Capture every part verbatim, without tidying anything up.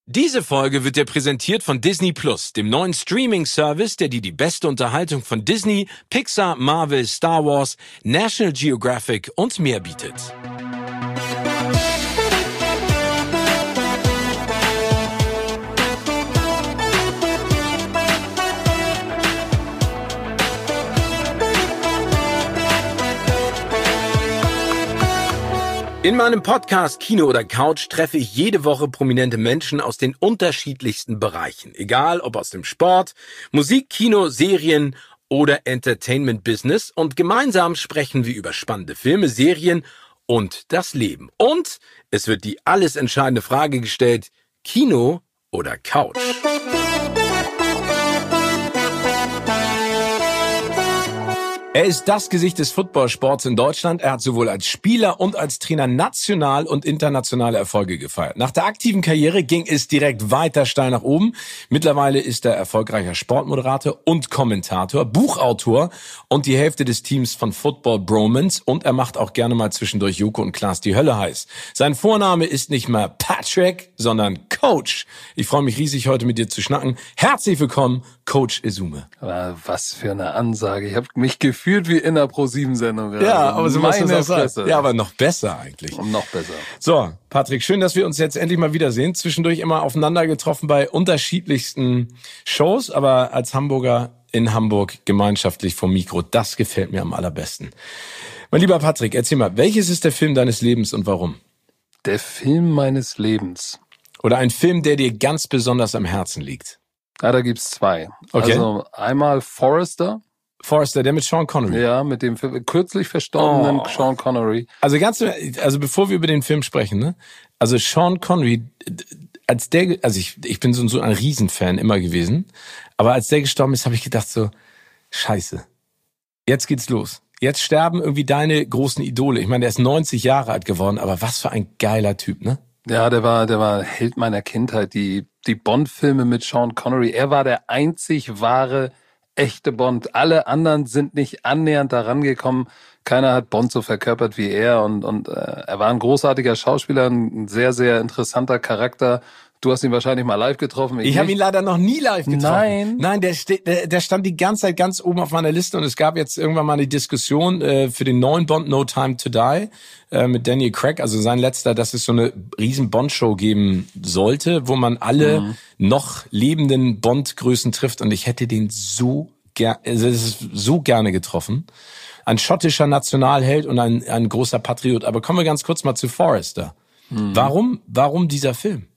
Diese Folge wird dir präsentiert von Disney Plus, dem neuen Streaming-Service, der dir die beste Unterhaltung von Disney, Pixar, Marvel, Star Wars, National Geographic und mehr bietet. In meinem Podcast Kino oder Couch treffe ich jede Woche prominente Menschen aus den unterschiedlichsten Bereichen. Egal ob aus dem Sport, Musik, Kino, Serien oder Entertainment-Business. Und gemeinsam sprechen wir über spannende Filme, Serien und das Leben. Und es wird die alles entscheidende Frage gestellt: Kino oder Couch? Er ist das Gesicht des Footballsports in Deutschland. Er hat sowohl als Spieler und als Trainer national und internationale Erfolge gefeiert. Nach der aktiven Karriere ging es direkt weiter steil nach oben. Mittlerweile ist er erfolgreicher Sportmoderator und Kommentator, Buchautor und die Hälfte des Teams von Football Bromance. Und er macht auch gerne mal zwischendurch Joko und Klaas die Hölle heiß. Sein Vorname ist nicht mehr Patrick, sondern Coach. Ich freue mich riesig, heute mit dir zu schnacken. Herzlich willkommen, Coach Esume. Was für eine Ansage. Ich habe mich gefühlt wie in einer Pro sieben Sendung. Ja, aber so muss das auch sein. Ja, aber noch besser eigentlich. Und noch besser. So, Patrick, schön, dass wir uns jetzt endlich mal wiedersehen. Zwischendurch immer aufeinander getroffen bei unterschiedlichsten Shows, aber als Hamburger in Hamburg gemeinschaftlich vom Mikro. Das gefällt mir am allerbesten. Mein lieber Patrick, erzähl mal, welches ist der Film deines Lebens und warum? Der Film meines Lebens. Oder ein Film, der dir ganz besonders am Herzen liegt? Ja, da gibt's zwei. Okay. Also einmal Forrester. Forrester, der mit Sean Connery. Ja, mit dem kürzlich verstorbenen oh. Sean Connery. Also ganz, also bevor wir über den Film sprechen, ne? Also Sean Connery, als der, also ich, ich bin so, so ein Riesenfan immer gewesen, aber als der gestorben ist, habe ich gedacht so, Scheiße, jetzt geht's los. Jetzt sterben irgendwie deine großen Idole. Ich meine, der ist neunzig Jahre alt geworden, aber was für ein geiler Typ, ne? Ja, der war, der war Held meiner Kindheit. Die, die Bond-Filme mit Sean Connery. Er war der einzig wahre, echte Bond. Alle anderen sind nicht annähernd daran gekommen. Keiner hat Bond so verkörpert wie er. Und, und äh, er war ein großartiger Schauspieler, ein sehr, sehr interessanter Charakter. Du hast ihn wahrscheinlich mal live getroffen. Ich, ich habe ihn leider noch nie live getroffen. Nein. Nein, der, ste- der, der stand die ganze Zeit ganz oben auf meiner Liste und es gab jetzt irgendwann mal eine Diskussion äh, für den neuen Bond No Time to Die äh, mit Daniel Craig, also sein letzter, dass es so eine riesen Bond-Show geben sollte, wo man alle mhm. noch lebenden Bond-Größen trifft und ich hätte den so, ger- also es ist so gerne getroffen. Ein schottischer Nationalheld und ein, ein großer Patriot. Aber kommen wir ganz kurz mal zu Forrester. Mhm. Warum, warum dieser Film?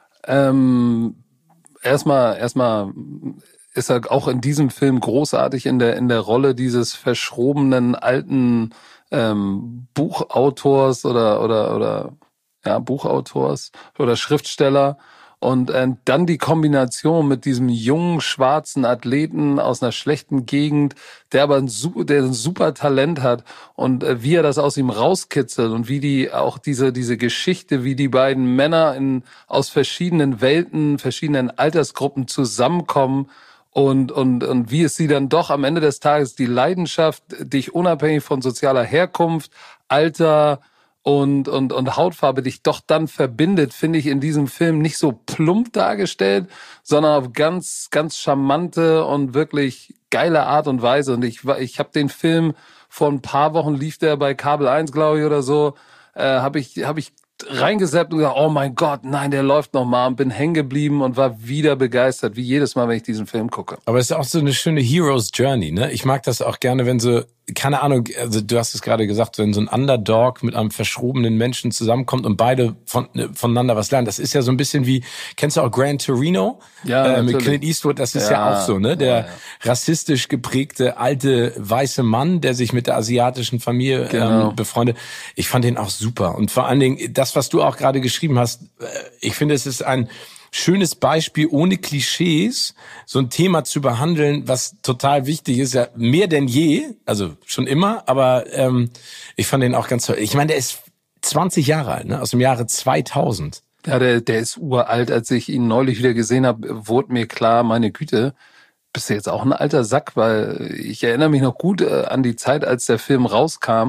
Ähm, erstmal, erstmal ist er auch in diesem Film großartig in der in der Rolle dieses verschrobenen alten ähm, Buchautors oder oder oder ja Buchautors oder Schriftsteller. Und äh, dann die Kombination mit diesem jungen, schwarzen Athleten aus einer schlechten Gegend, der aber ein, der ein super Talent hat und äh, wie er das aus ihm rauskitzelt und wie die auch diese diese Geschichte, wie die beiden Männer in aus verschiedenen Welten, verschiedenen Altersgruppen zusammenkommen und und und wie es sie dann doch am Ende des Tages die Leidenschaft, dich unabhängig von sozialer Herkunft, Alter und und und Hautfarbe dich doch dann verbindet, finde ich in diesem Film nicht so plump dargestellt, sondern auf ganz ganz charmante und wirklich geile Art und Weise. Und ich ich habe den Film vor ein paar Wochen, lief der bei Kabel eins, glaube ich, oder so, äh, habe ich habe ich reingesappt und gesagt, oh mein Gott, nein, der läuft noch mal, und bin hängen geblieben und war wieder begeistert, wie jedes Mal, wenn ich diesen Film gucke. Aber es ist auch so eine schöne Hero's Journey, ne? Ich mag das auch gerne, wenn so, keine Ahnung, also du hast es gerade gesagt, wenn so ein Underdog mit einem verschrobenen Menschen zusammenkommt und beide von, voneinander was lernen. Das ist ja so ein bisschen wie, kennst du auch Gran Torino? Ja, äh, mit Clint Eastwood, das ist ja, ja auch so, ne? Der ja, ja. rassistisch geprägte alte weiße Mann, der sich mit der asiatischen Familie genau. ähm, befreundet. Ich fand den auch super. Und vor allen Dingen, das, was du auch gerade geschrieben hast, ich finde, es ist ein schönes Beispiel, ohne Klischees so ein Thema zu behandeln, was total wichtig ist, ja mehr denn je, also schon immer, aber ähm, ich fand den auch ganz toll. Ich meine, der ist zwanzig Jahre alt, ne, aus dem Jahre zweitausend. Ja, der, der ist uralt. Als ich ihn neulich wieder gesehen habe, wurde mir klar, meine Güte, bist du jetzt auch ein alter Sack, weil ich erinnere mich noch gut äh, an die Zeit, als der Film rauskam.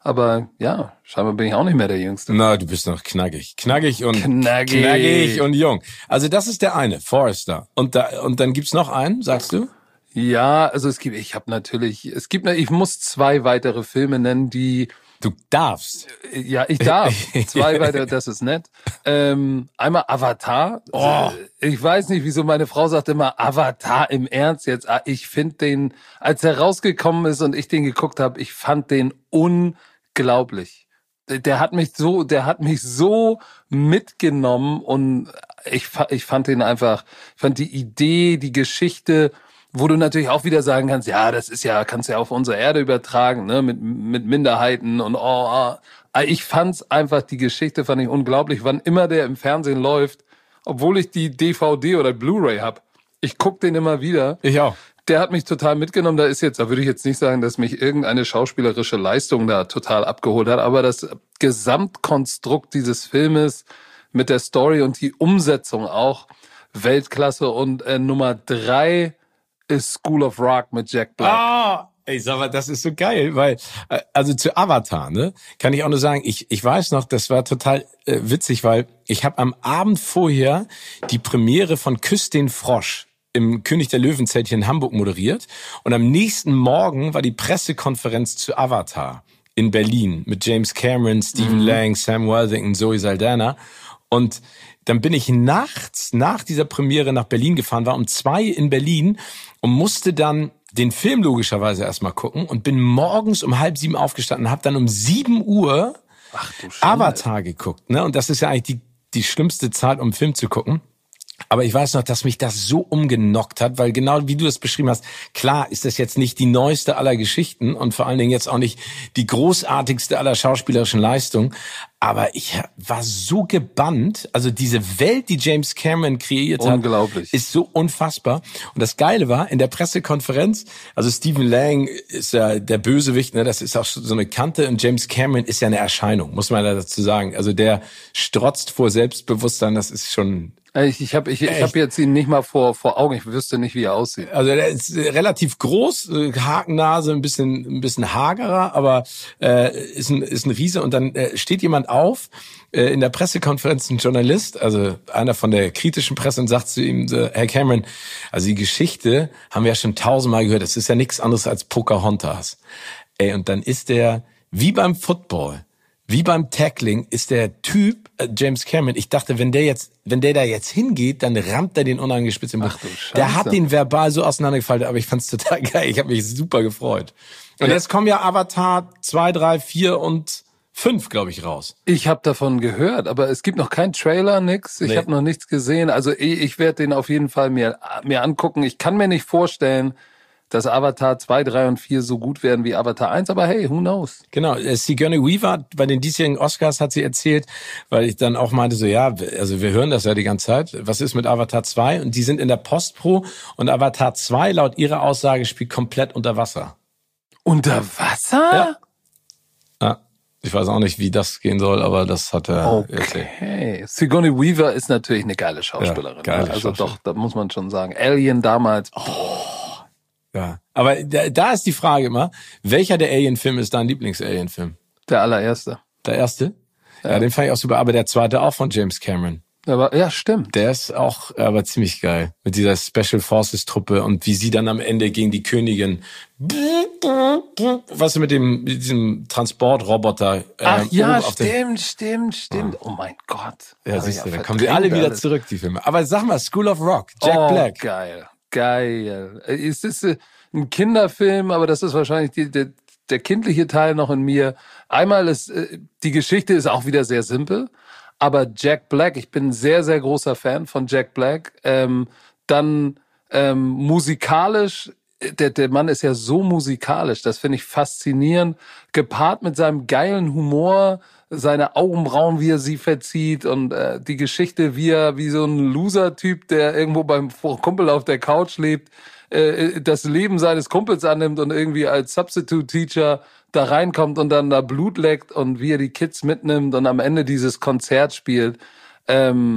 Aber ja, scheinbar bin ich auch nicht mehr der Jüngste. Na, du bist noch knackig. Knackig und Knackig. knackig und jung. Also das ist der eine, Forrester. Und da und dann gibt's noch einen, sagst du? Ja, also es gibt, ich habe natürlich, es gibt, ich muss zwei weitere Filme nennen, die Du darfst. Ja, ich darf. Zwei weitere, das ist nett. Ähm, einmal Avatar. Oh. Ich weiß nicht, wieso meine Frau sagt immer Avatar im Ernst jetzt. Ich finde den, als er rausgekommen ist und ich den geguckt habe, ich fand den unglaublich. Der hat mich so, der hat mich so mitgenommen und ich, ich fand den einfach, ich fand die Idee, die Geschichte, wo du natürlich auch wieder sagen kannst, ja, das ist ja, kannst ja auf unsere Erde übertragen, ne, mit mit Minderheiten und oh, oh. Ich fand's einfach, die Geschichte fand ich unglaublich, wann immer der im Fernsehen läuft, obwohl ich die D V D oder Blu-ray hab. Ich guck den immer wieder. Ich auch. Der hat mich total mitgenommen. Da ist jetzt, da würde ich jetzt nicht sagen, dass mich irgendeine schauspielerische Leistung da total abgeholt hat, aber das Gesamtkonstrukt dieses Filmes mit der Story und die Umsetzung auch Weltklasse. Und äh, Nummer drei ist School of Rock mit Jack Black. Ah, ey, sag mal, das ist so geil, weil, äh, also zu Avatar, ne, kann ich auch nur sagen, ich ich weiß noch, das war total äh, witzig, weil ich habe am Abend vorher die Premiere von Küss den Frosch im König der Löwenzeltchen in Hamburg moderiert und am nächsten Morgen war die Pressekonferenz zu Avatar in Berlin mit James Cameron, Stephen mhm. Lang, Sam Worthington, Zoe Saldana und dann bin ich nachts nach dieser Premiere nach Berlin gefahren, war um zwei in Berlin und musste dann den Film logischerweise erstmal gucken und bin morgens um halb sieben aufgestanden und habe dann um sieben Uhr Ach, du Avatar geguckt. Ne? Und das ist ja eigentlich die, die schlimmste Zeit, um einen Film zu gucken. Aber ich weiß noch, dass mich das so umgenockt hat, weil genau wie du es beschrieben hast, klar ist das jetzt nicht die neueste aller Geschichten und vor allen Dingen jetzt auch nicht die großartigste aller schauspielerischen Leistungen, aber ich war so gebannt, also diese Welt, die James Cameron kreiert hat, unglaublich, ist so unfassbar. Und das Geile war, in der Pressekonferenz, also Stephen Lang ist ja der Bösewicht, ne, das ist auch so eine Kante und James Cameron ist ja eine Erscheinung, muss man dazu sagen. Also der strotzt vor Selbstbewusstsein, das ist schon... Ich, ich habe ich, ich hab jetzt ihn nicht mal vor vor Augen. Ich wüsste nicht, wie er aussieht. Also der ist relativ groß, Hakennase, ein bisschen ein bisschen hagerer, aber äh, ist ein ist ein Riese. Und dann äh, steht jemand auf äh, in der Pressekonferenz, ein Journalist, also einer von der kritischen Presse, und sagt zu ihm, so, Herr Cameron, also die Geschichte haben wir ja schon tausendmal gehört. Das ist ja nichts anderes als Pocahontas. Ey, und dann ist der wie beim Football. Wie beim Tackling ist der Typ, äh, James Cameron, ich dachte, wenn der jetzt, wenn der da jetzt hingeht, dann rammt er den unangespitzt im Buch. Der hat den verbal so auseinandergefaltet, aber ich fand's total geil. Ich habe mich super gefreut. Und ja. Jetzt kommen ja Avatar zwei, drei, vier und fünf, glaube ich, raus. Ich habe davon gehört, aber es gibt noch keinen Trailer, nix. Ich nee. habe noch nichts gesehen. Also ich, ich werde den auf jeden Fall mir, mir angucken. Ich kann mir nicht vorstellen, dass Avatar zwei, drei und vier so gut werden wie Avatar eins, aber hey, who knows? Genau, Sigourney Weaver bei den diesjährigen Oscars hat sie erzählt, weil ich dann auch meinte so, ja, also wir hören das ja die ganze Zeit, was ist mit Avatar zwei? Und die sind in der Postpro und Avatar zwei laut ihrer Aussage spielt komplett unter Wasser. Unter Wasser? Ja. Ja. Ich weiß auch nicht, wie das gehen soll, aber das hat er okay. erzählt. Okay. Sigourney Weaver ist natürlich eine geile Schauspielerin. Ja, geile also Schauspielerin. Doch, da muss man schon sagen. Alien damals. Oh. Ja, aber da, da ist die Frage immer, welcher der Alien-Filme ist dein Lieblings-Alien-Film? Der allererste. Der erste? Ja. Ja, den fand ich auch super, aber der zweite auch von James Cameron. Aber, ja, stimmt. Der ist auch aber ziemlich geil. Mit dieser Special Forces Truppe und wie sie dann am Ende gegen die Königin, was mit dem, mit diesem Transportroboter. Äh, Ach ja, stimmt, stimmt, stimmt. Oh mein Gott. Ja, siehst du, da kommen sie alle wieder alles. zurück, die Filme. Aber sag mal, School of Rock, Jack oh, Black. Geil. Geil. Es ist ein Kinderfilm, aber das ist wahrscheinlich die, der, der kindliche Teil noch in mir. Einmal ist, die Geschichte ist auch wieder sehr simpel, aber Jack Black, ich bin ein sehr, sehr großer Fan von Jack Black. Ähm, dann ähm, musikalisch, der, der Mann ist ja so musikalisch, das finde ich faszinierend, gepaart mit seinem geilen Humor, seine Augenbrauen, wie er sie verzieht und äh, die Geschichte, wie er wie so ein Loser-Typ, der irgendwo beim Kumpel auf der Couch lebt, äh, das Leben seines Kumpels annimmt und irgendwie als Substitute-Teacher da reinkommt und dann da Blut leckt und wie er die Kids mitnimmt und am Ende dieses Konzert spielt. Ähm,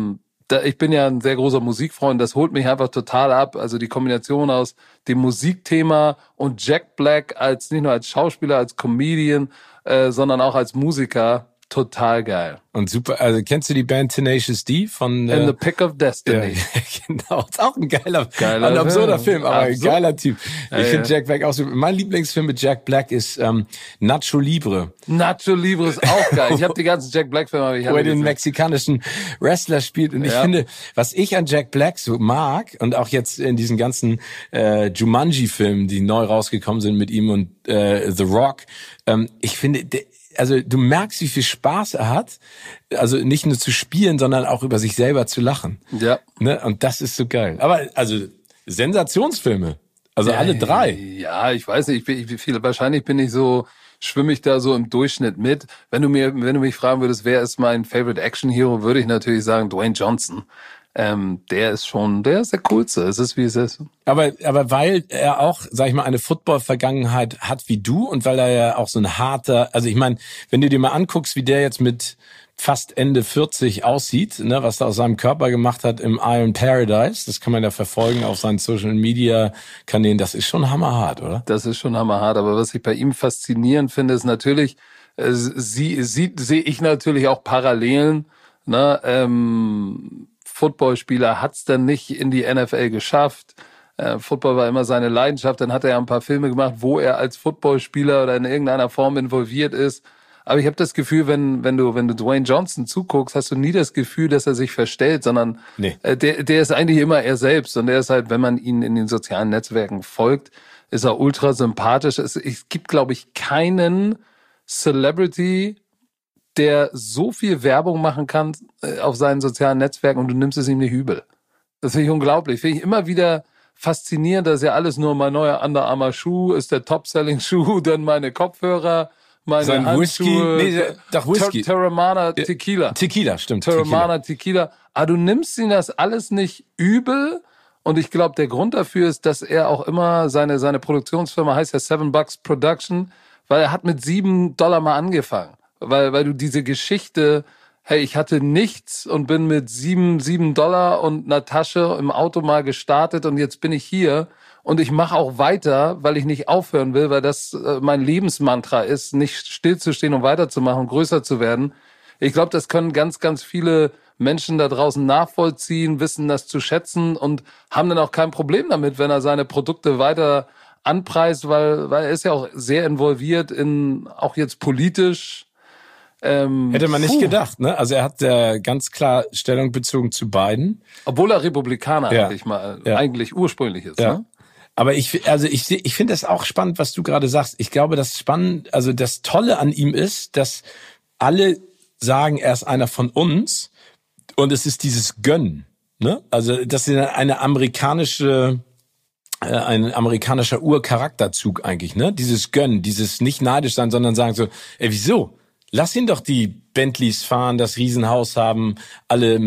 da, ich bin ja ein sehr großer Musikfreund, das holt mich einfach total ab. Also die Kombination aus dem Musikthema und Jack Black als nicht nur als Schauspieler, als Comedian, äh, sondern auch als Musiker, total geil. Und super, also kennst du die Band Tenacious D von... In äh, the Pick of Destiny. Ja, genau, ist auch ein geiler, Geiler ein absurder Film, Film, aber ein absurd. geiler Typ. Ich Ja, finde ja. Jack Black auch super. Mein Lieblingsfilm mit Jack Black ist ähm, Nacho Libre, Nacho Libre ist auch geil. Ich habe die ganzen Jack Black Filme, aber ich wo habe er den mexikanischen Wrestler spielt. Und ich Ja. finde, was ich an Jack Black so mag, und auch jetzt in diesen ganzen äh, Jumanji-Filmen, die neu rausgekommen sind mit ihm und äh, The Rock, ähm, ich finde... Der, also du merkst, wie viel Spaß er hat, also nicht nur zu spielen, sondern auch über sich selber zu lachen. Ja. Ne? Und das ist so geil. Aber also Sensationsfilme, also alle drei. Ja, ich weiß nicht, ich bin, ich, viel, wahrscheinlich bin ich so, schwimme ich da so im Durchschnitt mit. Wenn du mir, wenn du mich fragen würdest, wer ist mein Favorite Action Hero, würde ich natürlich sagen Dwayne Johnson. Ähm, der ist schon, der ist der coolste. Es ist, wie es ist. Aber aber weil er auch, sag ich mal, eine Football-Vergangenheit hat wie du und weil er ja auch so ein harter, also ich meine, wenn du dir mal anguckst, wie der jetzt mit fast Ende vierzig aussieht, ne, was er aus seinem Körper gemacht hat im Iron Paradise, das kann man ja verfolgen auf seinen Social-Media-Kanälen, das ist schon hammerhart, oder? Das ist schon hammerhart. Aber was ich bei ihm faszinierend finde, ist natürlich, äh, sie, sie, sehe ich natürlich auch Parallelen, ne, ähm, Footballspieler hat's dann nicht in die N F L geschafft. Äh, Football war immer seine Leidenschaft. Dann hat er ja ein paar Filme gemacht, wo er als Footballspieler oder in irgendeiner Form involviert ist. Aber ich habe das Gefühl, wenn wenn du wenn du Dwayne Johnson zuguckst, hast du nie das Gefühl, dass er sich verstellt, sondern Nee. äh, der der ist eigentlich immer er selbst. Und der ist halt, wenn man ihn in den sozialen Netzwerken folgt, ist er ultra sympathisch. Es, es gibt, glaube ich, keinen Celebrity, der so viel Werbung machen kann äh, auf seinen sozialen Netzwerken und du nimmst es ihm nicht übel. Das finde ich unglaublich. Finde ich immer wieder faszinierend, dass ja alles nur mein neuer Under Armour Schuh ist, der Top-Selling-Schuh, dann meine Kopfhörer, meine Sein Handschuhe. Whisky, nee, doch Whisky. Ter- Terramana Tequila. Tequila, stimmt. Terramana Tequila. Aber du nimmst ihm das alles nicht übel. Und ich glaube, der Grund dafür ist, dass er auch immer, seine seine Produktionsfirma heißt ja Seven Bucks Production, weil er hat mit sieben Dollar mal angefangen. Weil, weil du diese Geschichte, hey, ich hatte nichts und bin mit sieben, sieben Dollar und einer Tasche im Auto mal gestartet und jetzt bin ich hier und ich mache auch weiter, weil ich nicht aufhören will, weil das äh, mein Lebensmantra ist, nicht stillzustehen und weiterzumachen, größer zu werden. Ich glaube, das können ganz, ganz viele Menschen da draußen nachvollziehen, wissen das zu schätzen und haben dann auch kein Problem damit, wenn er seine Produkte weiter anpreist, weil, weil er ist ja auch sehr involviert in, auch jetzt politisch. Ähm, Hätte man nicht puh. gedacht, ne? Also er hat äh, ganz klar Stellung bezogen zu Biden. Obwohl er Republikaner Ja. eigentlich mal Ja. eigentlich ursprünglich ist. Ja. Ne? Aber ich, also ich, seh- ich finde das auch spannend, was du gerade sagst. Ich glaube, das spannend, also das Tolle an ihm ist, dass alle sagen, er ist einer von uns und es ist dieses Gönnen, ne? Also das ist eine amerikanische, äh, ein amerikanischer Urcharakterzug eigentlich, ne? Dieses Gönnen, dieses nicht neidisch sein, sondern sagen so, ey, wieso? Lass ihn doch die Bentleys fahren, das Riesenhaus haben, alle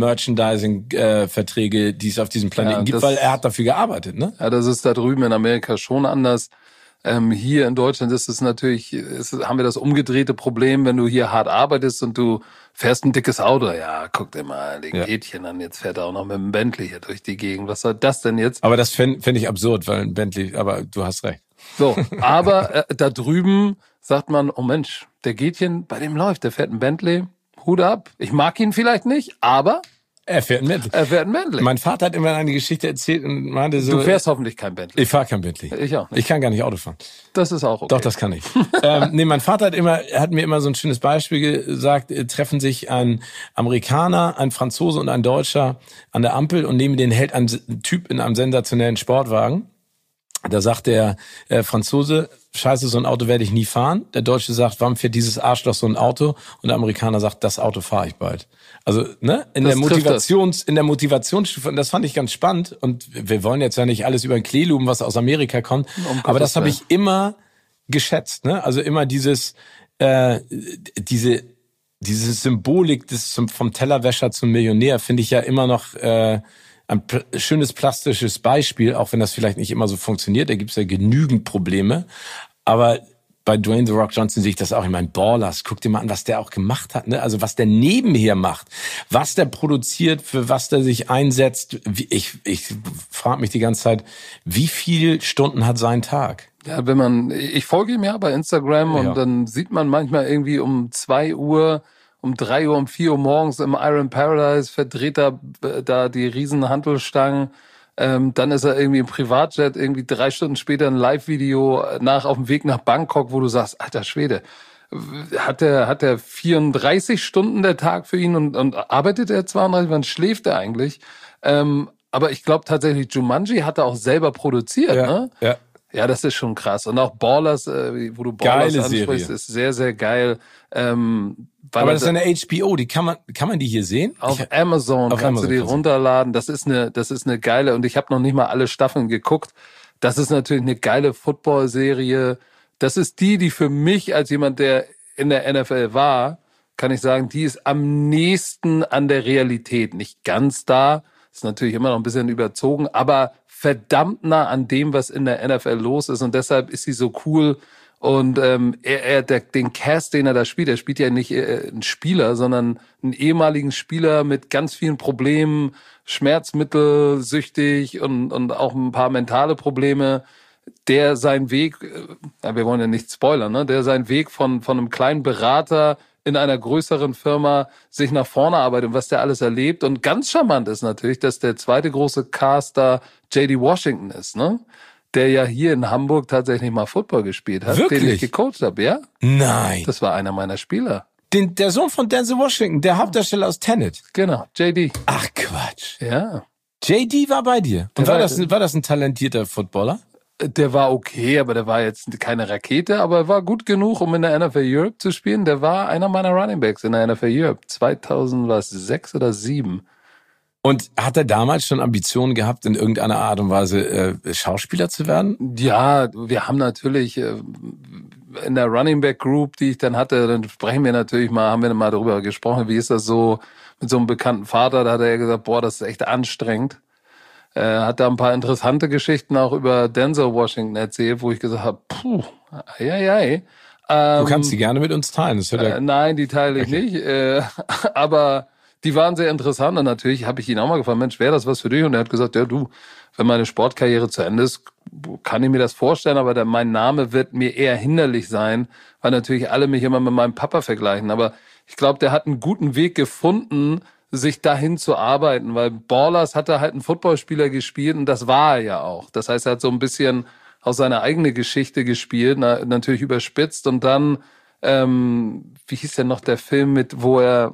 Merchandising-Verträge, die es auf diesem Planeten Ja, gibt, das- weil er hat dafür gearbeitet, ne? Ja, das ist da drüben in Amerika schon anders. Ähm, hier in Deutschland ist es natürlich, ist, haben wir das umgedrehte Problem, wenn du hier hart arbeitest und du fährst ein dickes Auto. Ja, guck dir mal den Ja. Gätchen an, jetzt fährt er auch noch mit dem Bentley hier durch die Gegend. Was soll das denn jetzt? Aber das fände fänd ich absurd, weil ein Bentley, aber du hast recht. So, aber äh, da drüben sagt man, oh Mensch, der Gätchen, bei dem läuft, der fährt ein Bentley, Hut ab. Ich mag ihn vielleicht nicht, aber Er fährt ein Bentley. er fährt ein Bentley. Mein Vater hat immer eine Geschichte erzählt und meinte so... Du fährst hoffentlich kein Bentley. Ich fahre kein Bentley. Ich auch nicht. Ich kann gar nicht Auto fahren. Das ist auch okay. Doch, das kann ich. ähm, nee, mein Vater hat immer, hat mir immer so ein schönes Beispiel gesagt, äh, treffen sich ein Amerikaner, ein Franzose und ein Deutscher an der Ampel und neben denen hält ein S- Typ in einem sensationellen Sportwagen. Da sagt der äh, Franzose, scheiße, so ein Auto werde ich nie fahren. Der Deutsche sagt, warum fährt dieses Arschloch so ein Auto? Und der Amerikaner sagt, das Auto fahre ich bald. Also, ne, in Das der trifft Motivations, in der Motivationsstufe, und das fand ich ganz spannend. Und wir wollen jetzt ja nicht alles über den Klee loben, was aus Amerika kommt. Um Aber das Gottes habe ich immer geschätzt, ne? Also immer dieses, äh, diese, diese Symbolik des zum, vom Tellerwäscher zum Millionär finde ich ja immer noch äh, ein pl- schönes plastisches Beispiel, auch wenn das vielleicht nicht immer so funktioniert. Da gibt's ja genügend Probleme. Aber bei Dwayne The Rock Johnson sehe ich das auch. Ich meine, Ballers, guck dir mal an, was der auch gemacht hat, ne? Also was der nebenher macht, was der produziert, für was der sich einsetzt. Ich, ich frage mich die ganze Zeit, wie viele Stunden hat sein Tag? Ja, wenn man, ich folge ihm ja bei Instagram und ja. dann sieht man manchmal irgendwie um zwei Uhr, um drei Uhr, um vier Uhr morgens im Iron Paradise verdreht er da die riesen Hantelstangen. Ähm, dann ist er irgendwie im Privatjet, irgendwie drei Stunden später ein Live-Video nach auf dem Weg nach Bangkok, wo du sagst, alter Schwede, hat der hat der vierunddreißig Stunden der Tag für ihn und, und arbeitet er zweiunddreißig, wann schläft er eigentlich? Ähm, aber ich glaube tatsächlich, Jumanji hat er auch selber produziert, ja, ne? Ja. Ja, das ist schon krass. Und auch Ballers, äh, wo du Ballers Geile ansprichst, Serie. ist sehr, sehr geil. Ähm, weil Aber das ist eine H B O, die kann man, kann man die hier sehen? Auf ich, Amazon auf kannst Amazon du die runterladen. Das ist eine, das ist eine geile, und ich habe noch nicht mal alle Staffeln geguckt. Das ist natürlich eine geile Football-Serie. Das ist die, die für mich als jemand, der in der N F L war, kann ich sagen, die ist am nächsten an der Realität. Nicht ganz da, ist natürlich immer noch ein bisschen überzogen, aber verdammt nah an dem, was in der N F L los ist, und deshalb ist sie so cool. Und ähm, er, er der, den Cast, den er da spielt, er spielt ja nicht äh, einen Spieler, sondern einen ehemaligen Spieler mit ganz vielen Problemen, Schmerzmittel, süchtig und und auch ein paar mentale Probleme, der seinen Weg, äh, wir wollen ja nicht spoilern, ne, der seinen Weg von von einem kleinen Berater in einer größeren Firma sich nach vorne arbeitet und was der alles erlebt. Und ganz charmant ist natürlich, dass der zweite große Caster J D Washington ist, ne? Der ja hier in Hamburg tatsächlich mal Football gespielt hat, Wirklich? den ich gecoacht habe, ja? Nein. Das war einer meiner Spieler. Den, der Sohn von Denzel Washington, der Hauptdarsteller aus Tenet. Genau, J D. Ach Quatsch. Ja. J D war bei dir. Und Der war war- das, war das ein talentierter Footballer? Der war okay, aber der war jetzt keine Rakete, aber er war gut genug, um in der N F L Europe zu spielen. Der war einer meiner Running Backs in der N F L Europe. zweitausendsechs oder sieben. Und hat er damals schon Ambitionen gehabt, in irgendeiner Art und Weise äh, Schauspieler zu werden? Ja, wir haben natürlich äh, in der Running Back Group, die ich dann hatte, dann sprechen wir natürlich mal, haben wir mal darüber gesprochen, wie ist das so mit so einem bekannten Vater, da hat er gesagt, boah, das ist echt anstrengend. Äh, hat da ein paar interessante Geschichten auch über Denzel Washington erzählt, wo ich gesagt habe, puh, ei, ei, ei. Ähm, Du kannst sie gerne mit uns teilen. Das wird ja Äh, nein, die teile ich Okay. nicht. Äh, aber die waren sehr interessant, und natürlich habe ich ihn auch mal gefragt, Mensch, wäre das was für dich? Und er hat gesagt, ja du, wenn meine Sportkarriere zu Ende ist, kann ich mir das vorstellen, aber der, mein Name wird mir eher hinderlich sein, weil natürlich alle mich immer mit meinem Papa vergleichen. Aber ich glaube, der hat einen guten Weg gefunden, sich dahin zu arbeiten, weil Ballers hat er halt einen Footballspieler gespielt, und das war er ja auch. Das heißt, er hat so ein bisschen aus seiner eigenen Geschichte gespielt, na, natürlich überspitzt, und dann, ähm, wie hieß denn noch der Film mit, wo er,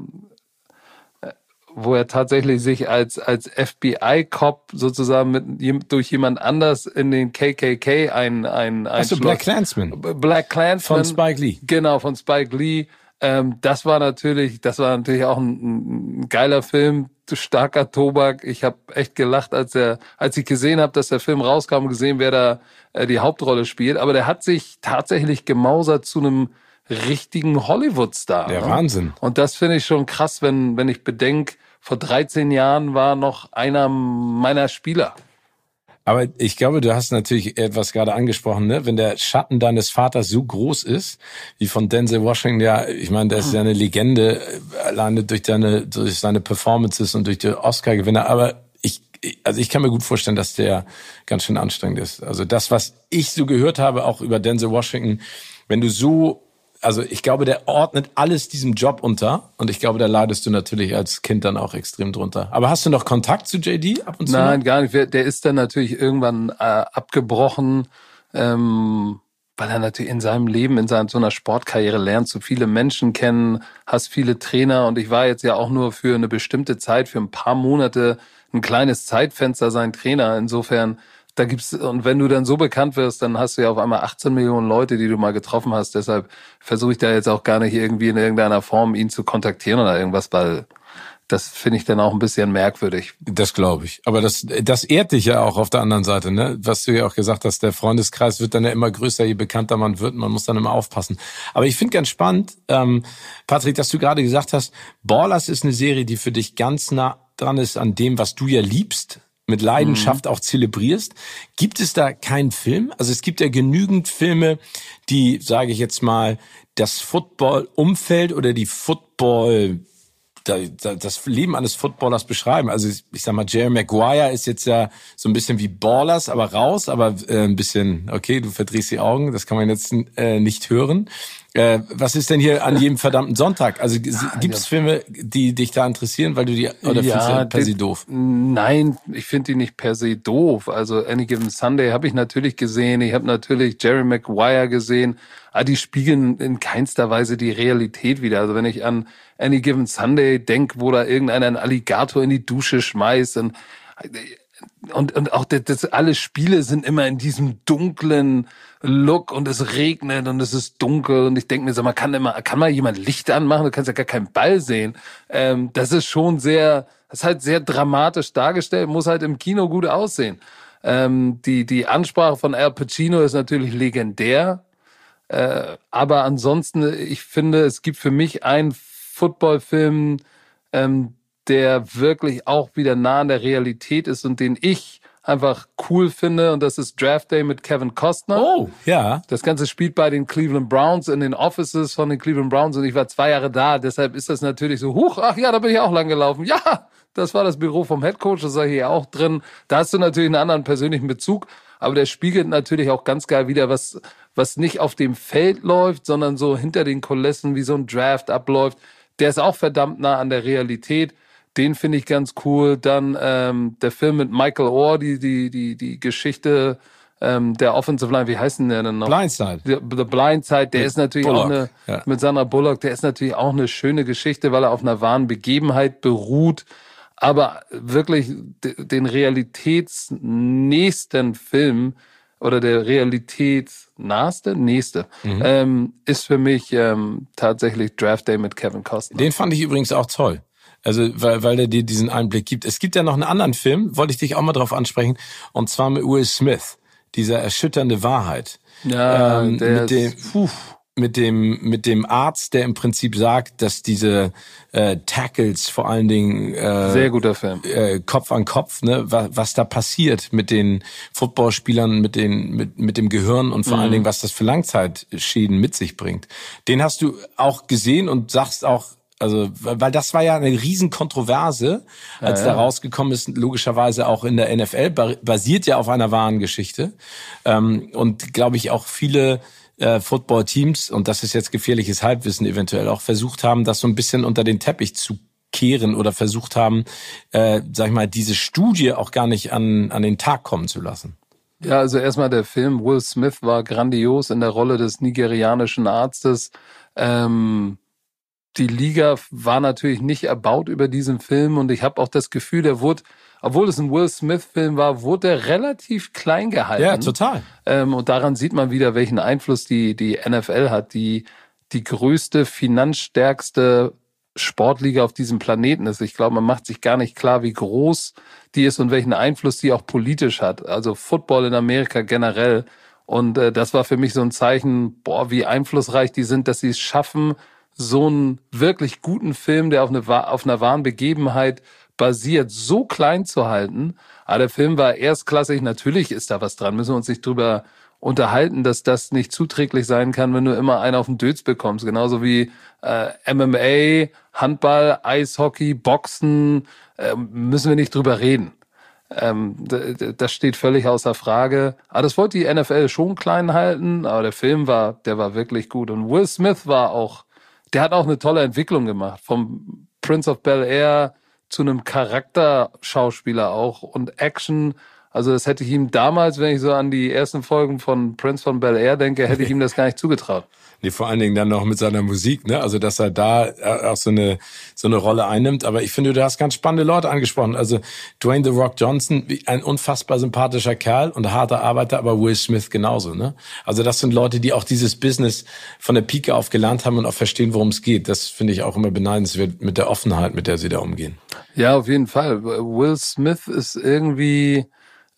äh, wo er tatsächlich sich als als F B I-Cop sozusagen mit jem- durch jemand anders in den K K K ein ein ein Achso, Black Klansman Black Klansman von Spike Lee. Genau, von Spike Lee. Ähm, das war natürlich, das war natürlich auch ein, ein geiler Film, starker Tobak. Ich habe echt gelacht, als er, als ich gesehen habe, dass der Film rauskam und gesehen, wer da äh, die Hauptrolle spielt. Aber der hat sich tatsächlich gemausert zu einem richtigen Hollywood-Star. Der ne? Wahnsinn. Und das finde ich schon krass, wenn wenn ich bedenke, vor dreizehn Jahren war noch einer meiner Spieler. Aber ich glaube, du hast natürlich etwas gerade angesprochen, ne? Wenn der Schatten deines Vaters so groß ist, wie von Denzel Washington, ja, ich meine, der ist ja eine Legende, äh, alleine durch deine, durch seine Performances und durch die Oscar-Gewinner. Aber ich, also ich kann mir gut vorstellen, dass der ganz schön anstrengend ist. Also das, was ich so gehört habe, auch über Denzel Washington, wenn du so, also ich glaube, der ordnet alles diesem Job unter, und ich glaube, da leidest du natürlich als Kind dann auch extrem drunter. Aber hast du noch Kontakt zu J D ab und zu? Nein, noch? gar nicht. Der ist dann natürlich irgendwann äh, abgebrochen, ähm, weil er natürlich in seinem Leben, in seiner, so einer Sportkarriere lernst du viele Menschen kennen, hast viele Trainer, und ich war jetzt ja auch nur für eine bestimmte Zeit, für ein paar Monate, ein kleines Zeitfenster sein Trainer. Insofern, da gibt's, und wenn du dann so bekannt wirst, dann hast du ja auf einmal achtzehn Millionen Leute, die du mal getroffen hast. Deshalb versuche ich da jetzt auch gar nicht irgendwie in irgendeiner Form ihn zu kontaktieren oder irgendwas, weil das finde ich dann auch ein bisschen merkwürdig. Das glaube ich. Aber das, das ehrt dich ja auch auf der anderen Seite, ne? Was du ja auch gesagt hast, der Freundeskreis wird dann ja immer größer, je bekannter man wird. Man muss dann immer aufpassen. Aber ich finde ganz spannend, ähm, Patrick, dass du gerade gesagt hast, Ballers ist eine Serie, die für dich ganz nah dran ist an dem, was du ja liebst. mit Leidenschaft mhm. auch zelebrierst. Gibt es da keinen Film? Also es gibt ja genügend Filme, die, sage ich jetzt mal, das Football-Umfeld oder die Football, das Leben eines Footballers beschreiben. Also ich sag mal, Jerry Maguire ist jetzt ja so ein bisschen wie Ballers, aber raus, aber äh, ein bisschen, okay, du verdrehst die Augen, das kann man jetzt äh, nicht hören. Äh, was ist denn hier an jedem verdammten Sonntag? Also gibt es Filme, die dich da interessieren, weil du die, oder ja, findest du per se doof? Nein, ich finde die nicht per se doof. Also Any Given Sunday habe ich natürlich gesehen. Ich habe natürlich Jerry Maguire gesehen. Aber die spiegeln in keinster Weise die Realität wider. Also wenn ich an Any Given Sunday denke, wo da irgendeiner einen Alligator in die Dusche schmeißt und Und, und auch das, das, alle Spiele sind immer in diesem dunklen Look und es regnet und es ist dunkel und ich denke mir, sag mal, kann immer, kann mal jemand Licht anmachen? Du kannst ja gar keinen Ball sehen. Ähm, das ist schon sehr, das ist halt sehr dramatisch dargestellt, muss halt im Kino gut aussehen. Ähm, die, die Ansprache von Al Pacino ist natürlich legendär. Äh, aber ansonsten, ich finde, es gibt für mich einen Footballfilm, ähm, der wirklich auch wieder nah an der Realität ist und den ich einfach cool finde. Und das ist Draft Day mit Kevin Costner. Oh, ja. Das Ganze spielt bei den Cleveland Browns in den Offices von den Cleveland Browns und ich war zwei Jahre da. Deshalb ist das natürlich so, huch, ach ja, da bin ich auch lang gelaufen. Ja, das war das Büro vom Headcoach, das war hier auch drin. Da hast du natürlich einen anderen persönlichen Bezug. Aber der spiegelt natürlich auch ganz geil wieder, was, was nicht auf dem Feld läuft, sondern so hinter den Kulissen, wie so ein Draft abläuft. Der ist auch verdammt nah an der Realität. Den finde ich ganz cool. Dann ähm, der Film mit Michael Oher, die die die die Geschichte ähm, der Offensive Line, wie heißt denn der denn noch? Blindside. The, The Blindside, der mit ist natürlich Bullock. auch eine, ja. mit Sandra Bullock, der ist natürlich auch eine schöne Geschichte, weil er auf einer wahren Begebenheit beruht. Aber wirklich den realitätsnächsten Film oder der realitätsnahste, nächste, mhm. ähm, ist für mich ähm, tatsächlich Draft Day mit Kevin Costner. Den fand ich übrigens auch toll. Also, weil, weil der dir diesen Einblick gibt. Es gibt ja noch einen anderen Film, wollte ich dich auch mal drauf ansprechen, und zwar mit Will Smith, dieser erschütternde Wahrheit. Ja, ähm, der mit dem, puh, mit dem, mit dem Arzt, der im Prinzip sagt, dass diese äh, Tackles vor allen Dingen äh, sehr guter Film, äh, Kopf an Kopf, ne, was, was da passiert mit den Footballspielern, mit den, mit mit dem Gehirn und vor mhm. allen Dingen, was das für Langzeitschäden mit sich bringt. Den hast du auch gesehen und sagst auch, also, weil das war ja eine riesen Kontroverse, als ja, ja. da rausgekommen ist, logischerweise auch in der N F L, basiert ja auf einer wahren Geschichte. Ähm, und glaube ich auch viele äh, Football-Teams, und das ist jetzt gefährliches Halbwissen eventuell, auch versucht haben, das so ein bisschen unter den Teppich zu kehren oder versucht haben, äh, sag ich mal, diese Studie auch gar nicht an, an den Tag kommen zu lassen. Ja, also erstmal der Film, Will Smith war grandios in der Rolle des nigerianischen Arztes. Ähm, Die Liga war natürlich nicht erbaut über diesen Film und ich habe auch das Gefühl, der wurde, obwohl es ein Will Smith-Film war, wurde er relativ klein gehalten. Ja, total. Ähm, und daran sieht man wieder, welchen Einfluss die die N F L hat, die die größte, finanzstärkste Sportliga auf diesem Planeten ist. Ich glaube, man macht sich gar nicht klar, wie groß die ist und welchen Einfluss die auch politisch hat. Also Football in Amerika generell. Und äh, das war für mich so ein Zeichen, boah, wie einflussreich die sind, dass sie es schaffen, so einen wirklich guten Film, der auf, eine, auf einer wahren Begebenheit basiert, so klein zu halten. Aber der Film war erstklassig. Natürlich ist da was dran. Müssen wir uns nicht drüber unterhalten, dass das nicht zuträglich sein kann, wenn du immer einen auf den Dötz bekommst. Genauso wie äh, M M A, Handball, Eishockey, Boxen. Äh, müssen wir nicht drüber reden. Ähm, das steht völlig außer Frage. Aber das wollte die N F L schon klein halten. Aber der Film war, der war wirklich gut. Und Will Smith war auch Der hat auch eine tolle Entwicklung gemacht. Vom Prince of Bel-Air zu einem Charakterschauspieler auch und Action. Also das hätte ich ihm damals, wenn ich so an die ersten Folgen von Prince von Bel-Air denke, hätte ich ihm das gar nicht zugetraut. Nee, vor allen Dingen dann noch mit seiner Musik, ne? Also, dass er da auch so eine, so eine Rolle einnimmt. Aber ich finde, du hast ganz spannende Leute angesprochen. Also, Dwayne The Rock Johnson, ein unfassbar sympathischer Kerl und harter Arbeiter, aber Will Smith genauso, ne? Also, das sind Leute, die auch dieses Business von der Pike auf gelernt haben und auch verstehen, worum es geht. Das finde ich auch immer beneidenswert mit der Offenheit, mit der sie da umgehen. Ja, auf jeden Fall. Will Smith ist irgendwie,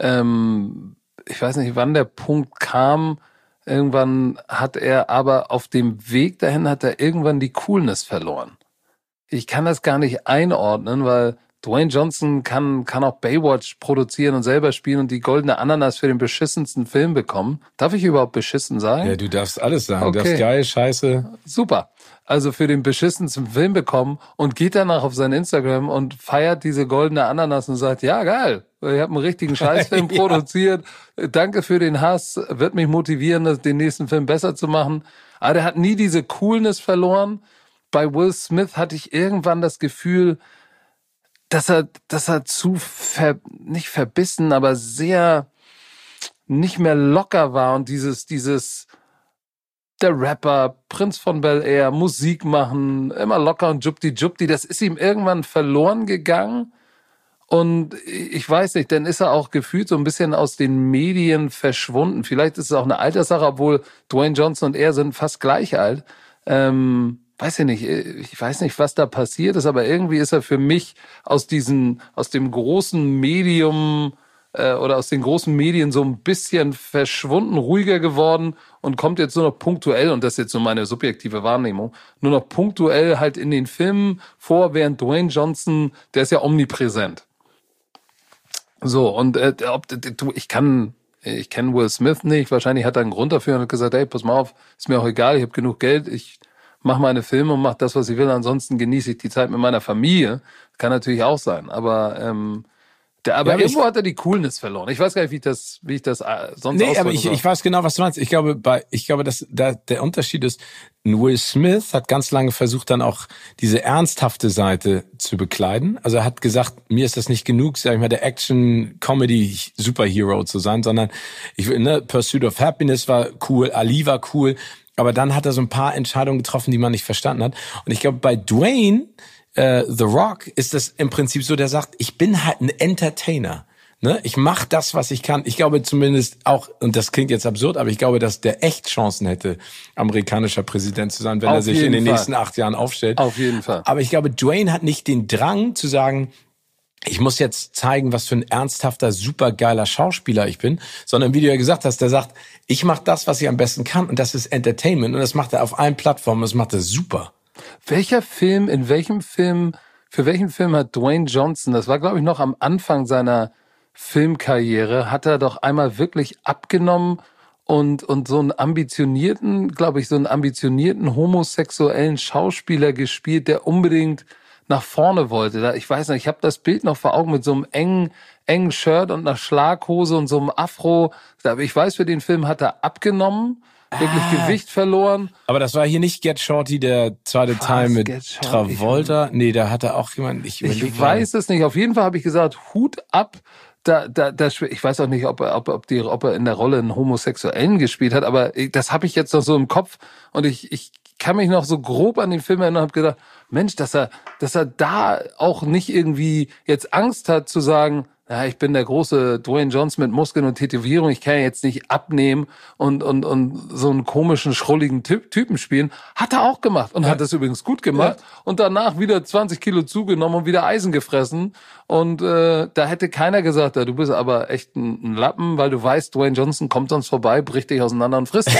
ähm, ich weiß nicht, wann der Punkt kam. Irgendwann hat er aber auf dem Weg dahin hat er irgendwann die Coolness verloren. Ich kann das gar nicht einordnen, weil Dwayne Johnson kann kann auch Baywatch produzieren und selber spielen und die goldene Ananas für den beschissensten Film bekommen. Darf ich überhaupt beschissen sagen? Ja, du darfst alles sagen. Okay. Du darfst geil, scheiße. Super. Also für den beschissensten Film bekommen und geht danach auf sein Instagram und feiert diese goldene Ananas und sagt, ja, geil, ich habe einen richtigen Scheißfilm ja. produziert. Danke für den Hass, wird mich motivieren, den nächsten Film besser zu machen. Aber der hat nie diese Coolness verloren. Bei Will Smith hatte ich irgendwann das Gefühl, dass er, dass er zu, ver, nicht verbissen, aber sehr nicht mehr locker war und dieses, dieses, der Rapper, Prinz von Bel-Air, Musik machen, immer locker und jupti-jupti, das ist ihm irgendwann verloren gegangen. Und ich weiß nicht, dann ist er auch gefühlt so ein bisschen aus den Medien verschwunden. Vielleicht ist es auch eine Alterssache, obwohl Dwayne Johnson und er sind fast gleich alt. Ähm, weiß ich nicht, ich weiß nicht, was da passiert ist, aber irgendwie ist er für mich aus diesen, aus dem großen Medium äh, oder aus den großen Medien so ein bisschen verschwunden, ruhiger geworden und kommt jetzt nur noch punktuell, und das ist jetzt so meine subjektive Wahrnehmung, nur noch punktuell halt in den Filmen vor, während Dwayne Johnson, der ist ja omnipräsent. So, und äh, ob, du, ich kann, ich kenne Will Smith nicht, wahrscheinlich hat er einen Grund dafür und hat gesagt, hey, pass mal auf, ist mir auch egal, ich habe genug Geld, ich mache meine Filme und mache das, was ich will, ansonsten genieße ich die Zeit mit meiner Familie. Kann natürlich auch sein, aber ähm, der, aber ja, irgendwo ich, hat er die Coolness verloren. Ich weiß gar nicht, wie ich das, wie ich das äh, sonst Nee, aber ich, ich weiß genau, was du meinst. Ich glaube, bei, ich glaube, dass da der Unterschied ist, Will Smith hat ganz lange versucht, dann auch diese ernsthafte Seite zu bekleiden. Also er hat gesagt, mir ist das nicht genug, sag ich mal, der Action-Comedy-Superhero zu sein, sondern ich will, ne, Pursuit of Happiness war cool, Ali war cool, aber dann hat er so ein paar Entscheidungen getroffen, die man nicht verstanden hat. Und ich glaube, bei Dwayne äh, The Rock ist das im Prinzip so, der sagt, ich bin halt ein Entertainer. Ne? Ich mache das, was ich kann. Ich glaube zumindest auch, und das klingt jetzt absurd, aber ich glaube, dass der echt Chancen hätte, amerikanischer Präsident zu sein, wenn er sich in den nächsten acht Jahren aufstellt. Auf jeden Fall. Aber ich glaube, Dwayne hat nicht den Drang zu sagen, ich muss jetzt zeigen, was für ein ernsthafter, supergeiler Schauspieler ich bin, sondern wie du ja gesagt hast, der sagt, ich mache das, was ich am besten kann, und das ist Entertainment, und das macht er auf allen Plattformen, das macht er super. Welcher Film, in welchem Film, für welchen Film hat Dwayne Johnson, das war glaube ich noch am Anfang seiner Filmkarriere, hat er doch einmal wirklich abgenommen und und so einen ambitionierten, glaube ich, so einen ambitionierten homosexuellen Schauspieler gespielt, der unbedingt nach vorne wollte. Ich weiß nicht, ich habe das Bild noch vor Augen mit so einem engen, engen Shirt und einer Schlaghose und so einem Afro. Aber ich weiß, für den Film hat er abgenommen, wirklich ah. Gewicht verloren. Aber das war hier nicht Get Shorty, der zweite Was, Teil mit Travolta. Nee, da hatte auch jemand... Ich, ich weiß es nicht. Auf jeden Fall habe ich gesagt, Hut ab. Da, da, da, ich weiß auch nicht, ob er, ob, ob, die, ob er in der Rolle einen Homosexuellen gespielt hat, aber das habe ich jetzt noch so im Kopf und ich, ich kann mich noch so grob an den Film erinnern und habe gedacht, Mensch, dass er, dass er da auch nicht irgendwie jetzt Angst hat zu sagen, ja, ich bin der große Dwayne Johnson mit Muskeln und Tätowierung, ich kann ja jetzt nicht abnehmen und und und so einen komischen, schrulligen Typ, Typen spielen. Hat er auch gemacht und ja. hat das übrigens gut gemacht. Ja. Und danach wieder zwanzig Kilo zugenommen und wieder Eisen gefressen. Und äh, da hätte keiner gesagt, ja, du bist aber echt ein, ein Lappen, weil du weißt, Dwayne Johnson kommt sonst vorbei, bricht dich auseinander und frisst dich.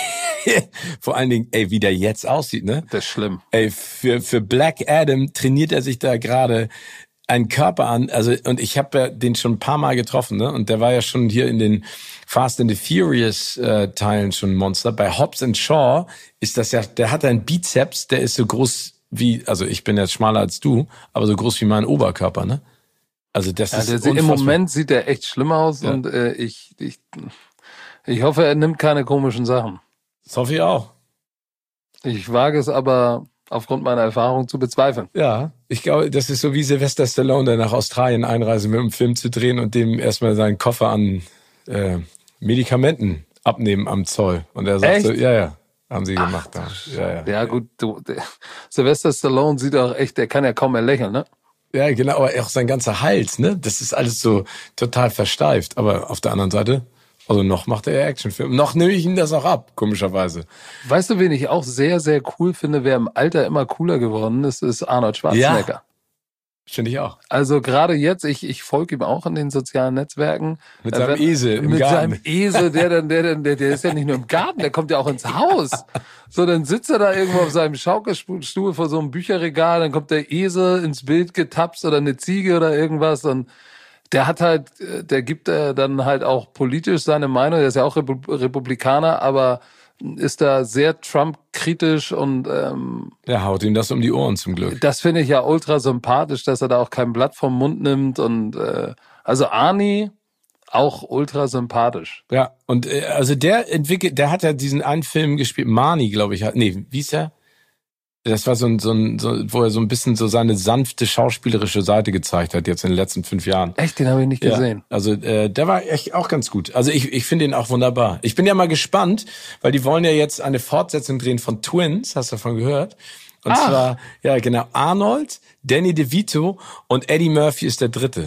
Vor allen Dingen, ey, wie der jetzt aussieht, ne? Das ist schlimm. Ey, für für Black Adam trainiert er sich da gerade einen Körper an, also, und ich habe ja den schon ein paar Mal getroffen, ne? Und der war ja schon hier in den Fast and the Furious äh, Teilen schon ein Monster. Bei Hobbs and Shaw ist das ja, der hat einen Bizeps, der ist so groß wie, also ich bin jetzt schmaler als du, aber so groß wie mein Oberkörper, ne? Also das ja, ist unfassbar. Im Moment sieht der echt schlimm aus ja. und äh, ich, ich, ich hoffe, er nimmt keine komischen Sachen. Das hoffe ich auch. Ich wage es aber aufgrund meiner Erfahrung zu bezweifeln. Ja, ich glaube, das ist so wie Sylvester Stallone, der nach Australien einreist, um einen Film zu drehen und dem erstmal seinen Koffer an äh, Medikamenten abnehmen am Zoll. Und er sagt Echt? so, ja, ja, haben sie Ach, gemacht. Da. Ja, ja. ja gut, du, der, Sylvester Stallone sieht auch echt, der kann ja kaum mehr lächeln, ne? Ja, genau, aber auch sein ganzer Hals, ne? Das ist alles so total versteift. Aber auf der anderen Seite... Also noch macht er Actionfilme. Noch nehme ich ihm das auch ab, komischerweise. Weißt du, wen ich auch sehr, sehr cool finde, wer im Alter immer cooler geworden ist, ist Arnold Schwarzenegger. Finde ich auch. Also gerade jetzt, ich, ich folge ihm auch in den sozialen Netzwerken. Mit seinem wenn, Esel im mit Garten. Mit seinem Esel, der dann, der dann, der, der ist ja nicht nur im Garten, der kommt ja auch ins Haus. So, dann sitzt er da irgendwo auf seinem Schaukelstuhl vor so einem Bücherregal, dann kommt der Esel ins Bild getapst oder eine Ziege oder irgendwas und der hat halt, der gibt äh, dann halt auch politisch seine Meinung, der ist ja auch Republikaner, aber ist da sehr Trump-kritisch und ähm, der haut ihm das um die Ohren zum Glück. Das finde ich ja ultra sympathisch, dass er da auch kein Blatt vom Mund nimmt und äh, also Arnie auch ultra sympathisch. Ja, und äh, also der entwickelt, der hat ja diesen einen Film gespielt, Marnie, glaube ich, hat, nee, wie ist der? Das war so ein, so ein, so, wo er so ein bisschen so seine sanfte schauspielerische Seite gezeigt hat, jetzt in den letzten fünf Jahren. Echt, den habe ich nicht gesehen. Ja, also äh, der war echt auch ganz gut. Also ich, ich finde ihn auch wunderbar. Ich bin ja mal gespannt, weil die wollen ja jetzt eine Fortsetzung drehen von Twins, hast du davon gehört? Und Ach. zwar, ja genau, Arnold, Danny DeVito und Eddie Murphy ist der Dritte.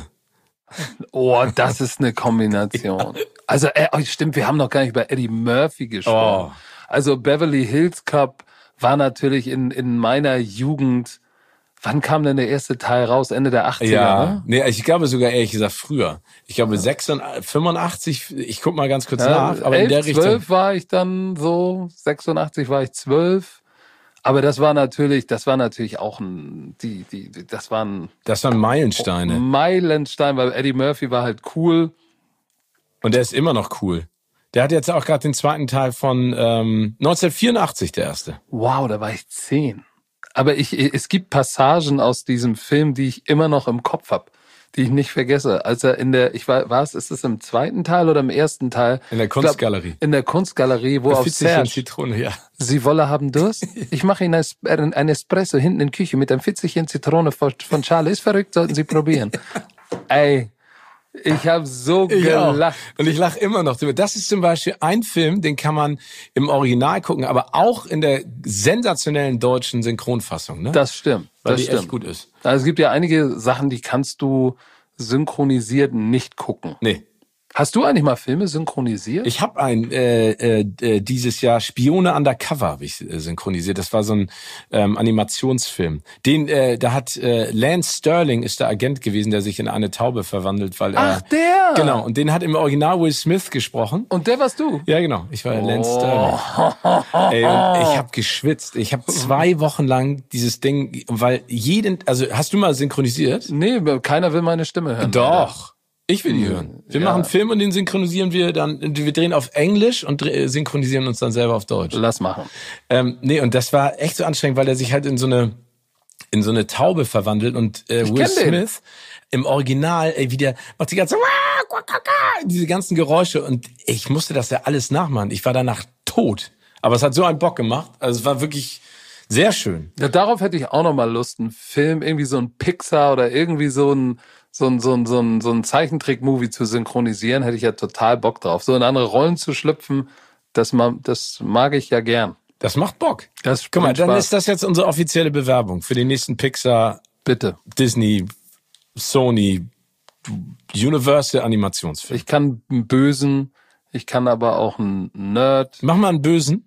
Oh, das ist eine Kombination. Ja. Also äh, stimmt, wir haben noch gar nicht über Eddie Murphy gesprochen. Oh. Also Beverly Hills Cop war natürlich in in meiner Jugend. Wann kam denn der erste Teil raus? Ende der achtziger, ja, ne? Nee, ich glaube sogar ehrlich gesagt früher. Ich glaube sechsundachtzig, fünfundachtzig, ich guck mal ganz kurz ja, nach. Aber elf, in der Richtung. zwölf war ich dann so, sechsundachtzig war ich zwölf. Aber das war natürlich, das war natürlich auch ein, die, die, das waren. Das waren Meilensteine. Meilenstein, weil Eddie Murphy war halt cool. Und der ist immer noch cool. Der hat jetzt auch gerade den zweiten Teil von ähm, neunzehnhundertvierundachtzig, der erste. Wow, da war ich zehn. Aber ich, es gibt Passagen aus diesem Film, die ich immer noch im Kopf habe, die ich nicht vergesse. Als er in der, ich war, was, ist es im zweiten Teil oder im ersten Teil? In der Kunstgalerie. Glaub, in der Kunstgalerie, wo auf Serge, Zitrone, ja. Sie wolle haben Durst? Ich mache Ihnen ein Espresso hinten in der Küche mit einem Fitzelchen Zitrone von Charlie. Ist verrückt, sollten Sie probieren. Ey. Ich habe so ich gelacht. Auch. Und ich lache immer noch drüber. Das ist zum Beispiel ein Film, den kann man im Original gucken, aber auch in der sensationellen deutschen Synchronfassung. Ne? Das stimmt. Weil das die stimmt. echt gut ist. Also es gibt ja einige Sachen, die kannst du synchronisiert nicht gucken. Nee. Hast du eigentlich mal Filme synchronisiert? Ich habe ein äh, äh, dieses Jahr Spione Undercover habe ich äh, synchronisiert. Das war so ein ähm, Animationsfilm. Den äh, da hat äh, Lance Sterling ist der Agent gewesen, der sich in eine Taube verwandelt, weil er Ach, der. Genau, und den hat im Original Will Smith gesprochen. Und der warst du? Ja, genau. Ich war oh. Lance Sterling. Ey, und ich habe geschwitzt. Ich habe zwei Wochen lang dieses Ding, weil jeden, also hast du mal synchronisiert? Nee, keiner will meine Stimme hören. Doch. Ich will die hören. Wir ja. machen einen Film und den synchronisieren wir dann, wir drehen auf Englisch und synchronisieren uns dann selber auf Deutsch. Lass machen. Ähm, nee, und das war echt so anstrengend, weil er sich halt in so eine, in so eine Taube verwandelt und äh, Will Smith den. Im Original, ey, wie der macht die ganze, diese ganzen Geräusche und ich musste das ja alles nachmachen. Ich war danach tot. Aber es hat so einen Bock gemacht. Also es war wirklich sehr schön. Ja, darauf hätte ich auch noch mal Lust, einen Film, irgendwie so ein Pixar oder irgendwie so ein so ein, so ein, so ein, so ein Zeichentrick-Movie zu synchronisieren, hätte ich ja total Bock drauf. So in andere Rollen zu schlüpfen, das, das mag ich ja gern. Das macht Bock. Das Guck mal, dann Spaß. ist das jetzt unsere offizielle Bewerbung für den nächsten Pixar, bitte, Disney, Sony, Universal Animationsfilm. Ich kann einen Bösen, ich kann aber auch einen Nerd. Mach mal einen Bösen.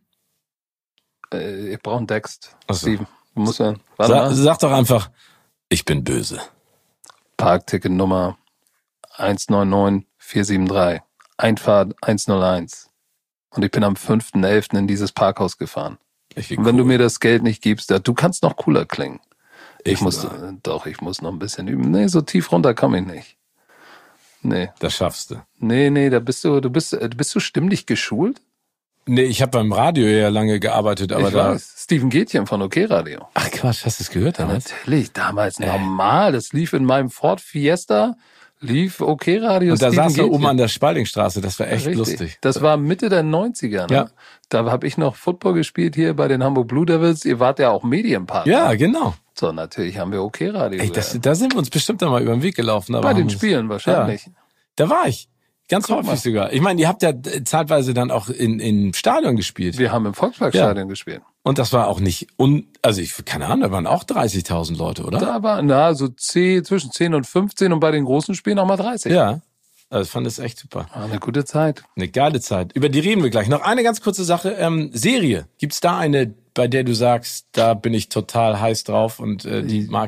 Äh, ich brauche einen Text. Ach so. Steven, du musst ja, warte Sa- mal. Sag doch einfach, ich bin böse. Parkticket Nummer eins neun neun vier sieben drei, Einfahrt eins null eins. Und ich bin am fünften elften in dieses Parkhaus gefahren. Ich Und wenn cool. du mir das Geld nicht gibst, du kannst noch cooler klingen. Ich, Ich muss, so. doch, ich muss noch ein bisschen üben. Nee, so tief runter komme ich nicht. Nee. Das schaffst du. Nee, nee, da bist du, du bist, du bist du stimmlich geschult? Nee, ich habe beim Radio ja lange gearbeitet, aber ich da... weiß. Steven Gätchen von OK Radio. Ach Quatsch, hast du es gehört Ja, damals? natürlich, damals normal. Das lief in meinem Ford Fiesta, lief OK Radio. Und da Steven saß er Gätchen. oben an der Spaldingstraße, das war echt Richtig. lustig. Das war Mitte der neunziger. Ne? Ja. Da habe ich noch Football gespielt hier bei den Hamburg Blue Devils. Ihr wart ja auch Medienpartner. Ja, genau. So, natürlich haben wir OK Radio. Ey, das, da sind wir uns bestimmt einmal über den Weg gelaufen. Aber bei den haben- Spielen wahrscheinlich. Ja, da war ich. Ganz Guck häufig mal. sogar. Ich meine, ihr habt ja zeitweise dann auch in, in Stadion gespielt. Wir haben im Volksparkstadion gespielt. Und das war auch nicht un, also ich, keine Ahnung, da waren auch dreißigtausend Leute, oder? Da war, na, so zehn, zwischen zehn und fünfzehn und bei den großen Spielen auch mal dreißig. Ja. Also ich fand das echt super. War eine gute Zeit. Eine geile Zeit. Über die reden wir gleich. Noch eine ganz kurze Sache. Ähm, Serie. Gibt's da eine, bei der du sagst, da bin ich total heiß drauf und äh, die mag ich?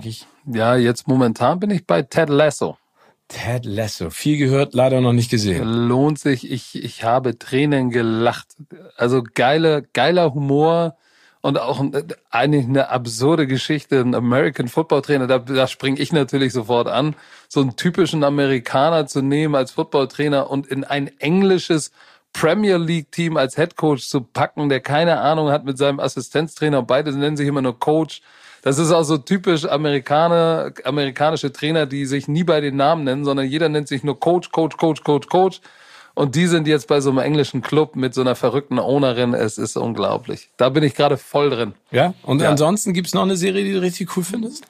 Ja, jetzt momentan bin ich bei Ted Lasso. Ted Lasso. Viel gehört, leider noch nicht gesehen. Lohnt sich. Ich, ich habe Tränen gelacht. Also geile, geiler Humor und auch eigentlich eine absurde Geschichte. Ein American Football Trainer, da, da springe ich natürlich sofort an. So einen typischen Amerikaner zu nehmen als Football Trainer und in ein englisches Premier League Team als Head Coach zu packen, der keine Ahnung hat mit seinem Assistenztrainer. Und beide nennen sich immer nur Coach. Das ist auch so typisch Amerikaner, amerikanische Trainer, die sich nie bei den Namen nennen, sondern jeder nennt sich nur Coach, Coach, Coach, Coach, Coach. Und die sind jetzt bei so einem englischen Club mit so einer verrückten Ownerin. Es ist unglaublich. Da bin ich gerade voll drin. Ja? Und Ja. ansonsten gibt's noch eine Serie, die du richtig cool findest?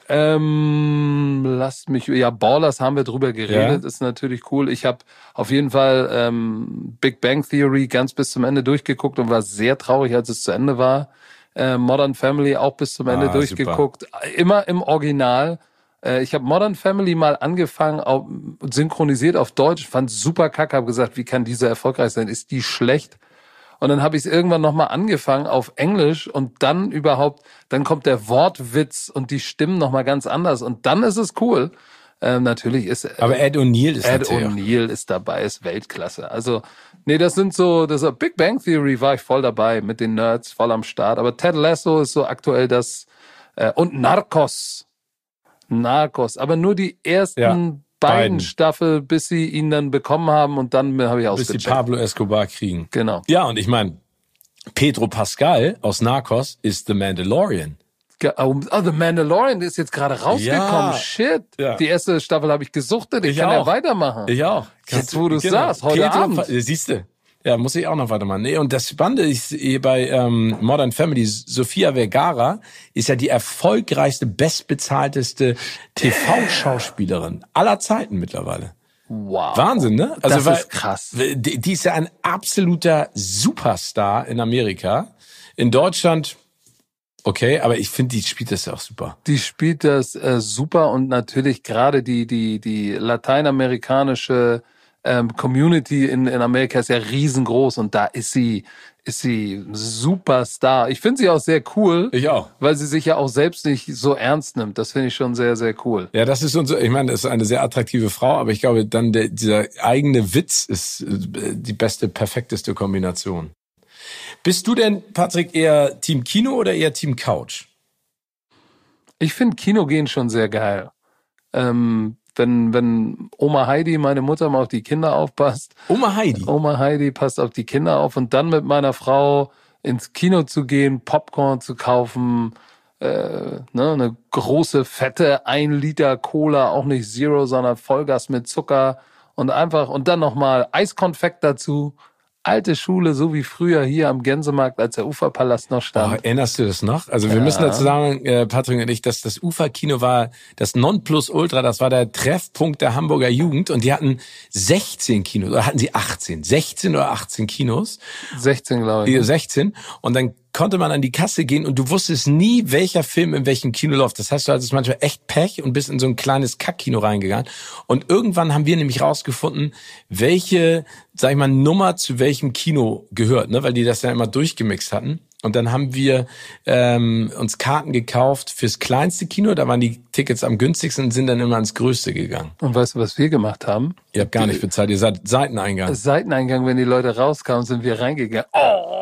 Ähm, lasst mich, ja, Ballers haben wir drüber geredet, Ja. ist natürlich cool. Ich habe auf jeden Fall ähm, Big Bang Theory ganz bis zum Ende durchgeguckt und war sehr traurig, als es zu Ende war. Äh, Modern Family auch bis zum Ende Ah, durchgeguckt. Immer im Original. Äh, ich habe Modern Family mal angefangen, auf, synchronisiert auf Deutsch, fand super kacke, habe gesagt, wie kann diese erfolgreich sein? Ist die schlecht? Und dann habe ich es irgendwann nochmal angefangen auf Englisch und dann überhaupt, dann kommt der Wortwitz und die Stimmen nochmal ganz anders und dann ist es cool. Ähm, natürlich ist äh, Aber Ed O'Neill ist Ed natürlich auch- O'Neill ist dabei, ist Weltklasse. Also, nee, das sind so, das Big Bang Theory war ich voll dabei, mit den Nerds voll am Start. Aber Ted Lasso ist so aktuell das, äh, und Narcos. Narcos. Aber nur die ersten Ja, beiden, beiden. Staffeln, bis sie ihn dann bekommen haben und dann habe ich bis die ausgecheckt. Pablo Escobar kriegen. Genau. Ja, und ich meine, Pedro Pascal aus Narcos ist The Mandalorian. Ge- Oh, The Mandalorian ist jetzt gerade rausgekommen. Ja. Shit. Ja. Die erste Staffel habe ich gesuchtet. Ich, Ich kann ja auch. weitermachen. Ich auch. Jetzt, wo du es Genau. sagst, heute Pedro Abend. Pa- Siehst du. Ja, muss ich auch noch weitermachen. Nee, und das Spannende ist hier bei ähm, Modern Family, Sofia Vergara ist ja die erfolgreichste, bestbezahlteste T V-Schauspielerin aller Zeiten mittlerweile. Wow. Wahnsinn, ne? Das weil, ist krass. Die, die ist ja ein absoluter Superstar in Amerika. In Deutschland, okay, aber ich finde, die spielt das ja auch super. Die spielt das äh, super und natürlich gerade die die die lateinamerikanische ähm, Community in in Amerika ist ja riesengroß und da ist sie ist sie Superstar. Ich finde sie auch sehr cool, Ich auch. weil sie sich ja auch selbst nicht so ernst nimmt. Das finde ich schon sehr sehr cool. Ja, das ist so, ich meine, das ist eine sehr attraktive Frau, aber ich glaube, dann der, dieser eigene Witz ist äh, die beste, perfekteste Kombination. Bist du denn, Patrick, eher Team Kino oder eher Team Couch? Ich finde Kino gehen schon sehr geil. Ähm, wenn wenn Oma Heidi, meine Mutter, mal auf die Kinder aufpasst. Oma Heidi. Oma Heidi passt auf die Kinder auf und dann mit meiner Frau ins Kino zu gehen, Popcorn zu kaufen, äh, ne, eine große, fette ein Liter Cola, auch nicht Zero, sondern Vollgas mit Zucker und einfach, und dann nochmal Eiskonfekt dazu. Alte Schule, so wie früher hier am Gänsemarkt, als der Uferpalast noch Oh, stand. erinnerst du das noch? Also wir Ja. müssen dazu sagen, äh, Patrick und ich, dass das Uferkino war das Nonplusultra, das war der Treffpunkt der Hamburger Jugend und die hatten sechzehn Kinos, oder hatten sie achtzehn? sechzehn oder achtzehn Kinos? sechzehn, glaube ich. Die sechzehn. Und dann konnte man an die Kasse gehen und du wusstest nie, welcher Film in welchem Kino läuft. Das heißt, du hattest manchmal echt Pech und bist in so ein kleines Kackkino reingegangen. Und irgendwann haben wir nämlich rausgefunden, welche, sag ich mal, Nummer zu welchem Kino gehört, ne? Weil die das ja immer durchgemixt hatten. Und dann haben wir ähm, uns Karten gekauft fürs kleinste Kino. Da waren die Tickets am günstigsten und sind dann immer ans größte gegangen. Und weißt du, was wir gemacht haben? Ihr habt gar nicht bezahlt, ihr seid Seiteneingang. Seiteneingang, wenn die Leute rauskamen, sind wir reingegangen. Oh!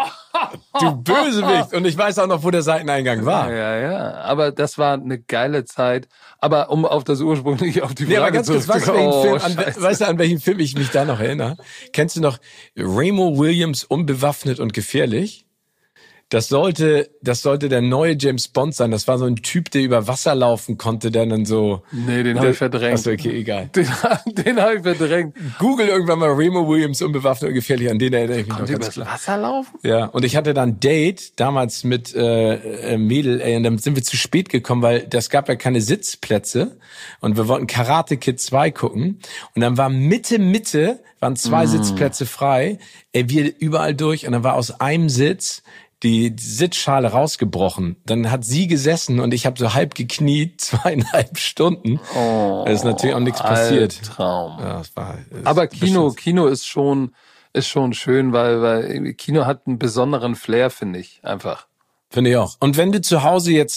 Du Bösewicht! Und ich weiß auch noch, wo der Seiteneingang war. Ja, ja, aber das war eine geile Zeit. Aber um auf das ursprüngliche, auf die Nee, aber Frage ganz kurz, weißt du, zurückzukommen. welchen Oh, Film, an, Scheiße. weißt du, an welchen Film ich mich da noch erinnere? Kennst du noch Remo Williams, Unbewaffnet und gefährlich? Das sollte, das sollte der neue James Bond sein. Das war so ein Typ, der über Wasser laufen konnte, der dann so... Nee, den habe ich verdrängt. Achso, okay, egal. Den, den habe ich verdrängt. Google irgendwann mal Remo Williams, Unbewaffnet und gefährlich. An den erinnere ich mich noch Konnte ganz übers klar. Wasser laufen? Ja, und ich hatte dann ein Date damals mit äh, äh, Mädel, ey, und dann sind wir zu spät gekommen, weil das gab ja keine Sitzplätze und wir wollten Karate Kid zwei gucken und dann war Mitte, Mitte, waren zwei mm. Sitzplätze frei, ey, wir überall durch und dann war aus einem Sitz die Sitzschale rausgebrochen. Dann hat sie gesessen und ich habe so halb gekniet, zweieinhalb Stunden. Oh, da ist natürlich auch nichts passiert. Traum. Ja, das war, das Aber Kino, bestimmt. Kino ist schon, ist schon schön, weil, weil Kino hat einen besonderen Flair, finde ich, einfach. Finde ich auch. Und wenn du zu Hause jetzt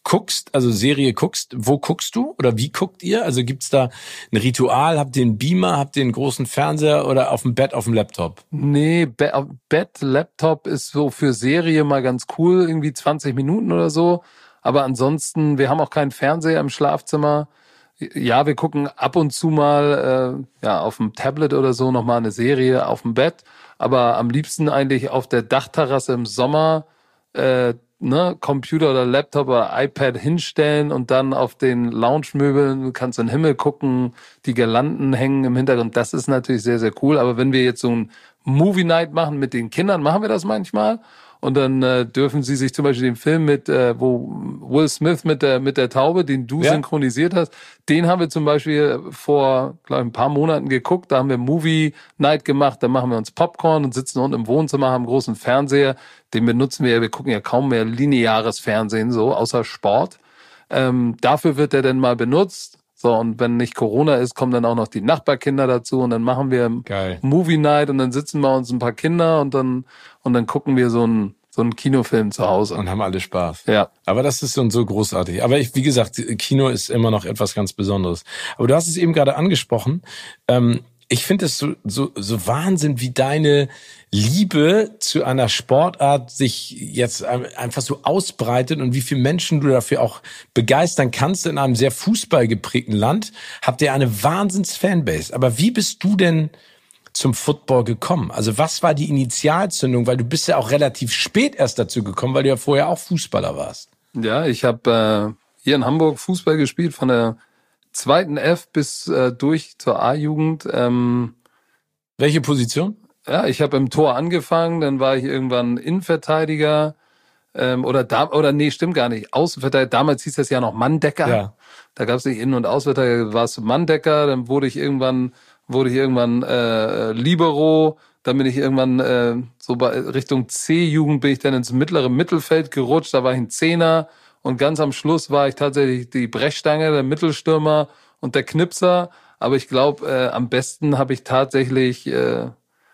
guckst, also Serie guckst, wo guckst du oder wie guckt ihr? Also gibt's da ein Ritual? Habt ihr einen Beamer? Habt ihr einen großen Fernseher oder auf dem Bett, auf dem Laptop? Nee, Be- Bett, Laptop ist so für Serie mal ganz cool, irgendwie zwanzig Minuten oder so. Aber ansonsten, wir haben auch keinen Fernseher im Schlafzimmer. Ja, wir gucken ab und zu mal äh, ja auf dem Tablet oder so nochmal eine Serie auf dem Bett. Aber am liebsten eigentlich auf der Dachterrasse im Sommer, äh, ne, Computer oder Laptop oder iPad hinstellen und dann auf den Lounge-Möbeln, du kannst in den Himmel gucken, die Girlanden hängen im Hintergrund. Das ist natürlich sehr, sehr cool. Aber wenn wir jetzt so ein Movie-Night machen mit den Kindern, machen wir das manchmal. Und dann äh, dürfen sie sich zum Beispiel den Film mit, äh, wo Will Smith mit der mit der Taube, den du Ja. synchronisiert hast, den haben wir zum Beispiel vor, glaube ich, ein paar Monaten geguckt. Da haben wir Movie Night gemacht. Da machen wir uns Popcorn und sitzen unten im Wohnzimmer, haben einen großen Fernseher. Den benutzen wir. Wir gucken ja kaum mehr lineares Fernsehen, so außer Sport. Ähm, dafür wird der dann mal benutzt. So, und wenn nicht Corona ist, kommen dann auch noch die Nachbarkinder dazu und dann machen wir Geil. Movie Night und dann sitzen bei uns ein paar Kinder und dann und dann gucken wir so einen so einen Kinofilm zu Hause. Und haben alle Spaß. Ja. Aber das ist so, so großartig. Aber ich, wie gesagt, Kino ist immer noch etwas ganz Besonderes. Aber du hast es eben gerade angesprochen. Ähm, ich finde es so, so, so Wahnsinn, wie deine Liebe zu einer Sportart sich jetzt einfach so ausbreitet und wie viele Menschen du dafür auch begeistern kannst. In einem sehr fußballgeprägten Land habt ihr eine Wahnsinns-Fanbase. Aber wie bist du denn zum Football gekommen? Also was war die Initialzündung? Weil du bist ja auch relativ spät erst dazu gekommen, weil du ja vorher auch Fußballer warst. Ja, ich habe äh, hier in Hamburg Fußball gespielt, von der zweiten F bis äh, durch zur A-Jugend. Ähm, Welche Position? ja, ich habe im Tor angefangen, dann war ich irgendwann Innenverteidiger ähm, oder da oder nee, stimmt gar nicht. Außenverteidiger. Damals hieß das ja noch Manndecker. Ja. Da gab es nicht Innen- und Außenverteidiger, war es Manndecker. Dann wurde ich irgendwann wurde ich irgendwann äh, Libero. Dann bin ich irgendwann äh, so bei Richtung C-Jugend bin ich dann ins mittlere Mittelfeld gerutscht. Da war ich ein Zehner. Und ganz am Schluss war ich tatsächlich die Brechstange, der Mittelstürmer und der Knipser. Aber ich glaube, äh, am besten habe ich tatsächlich äh,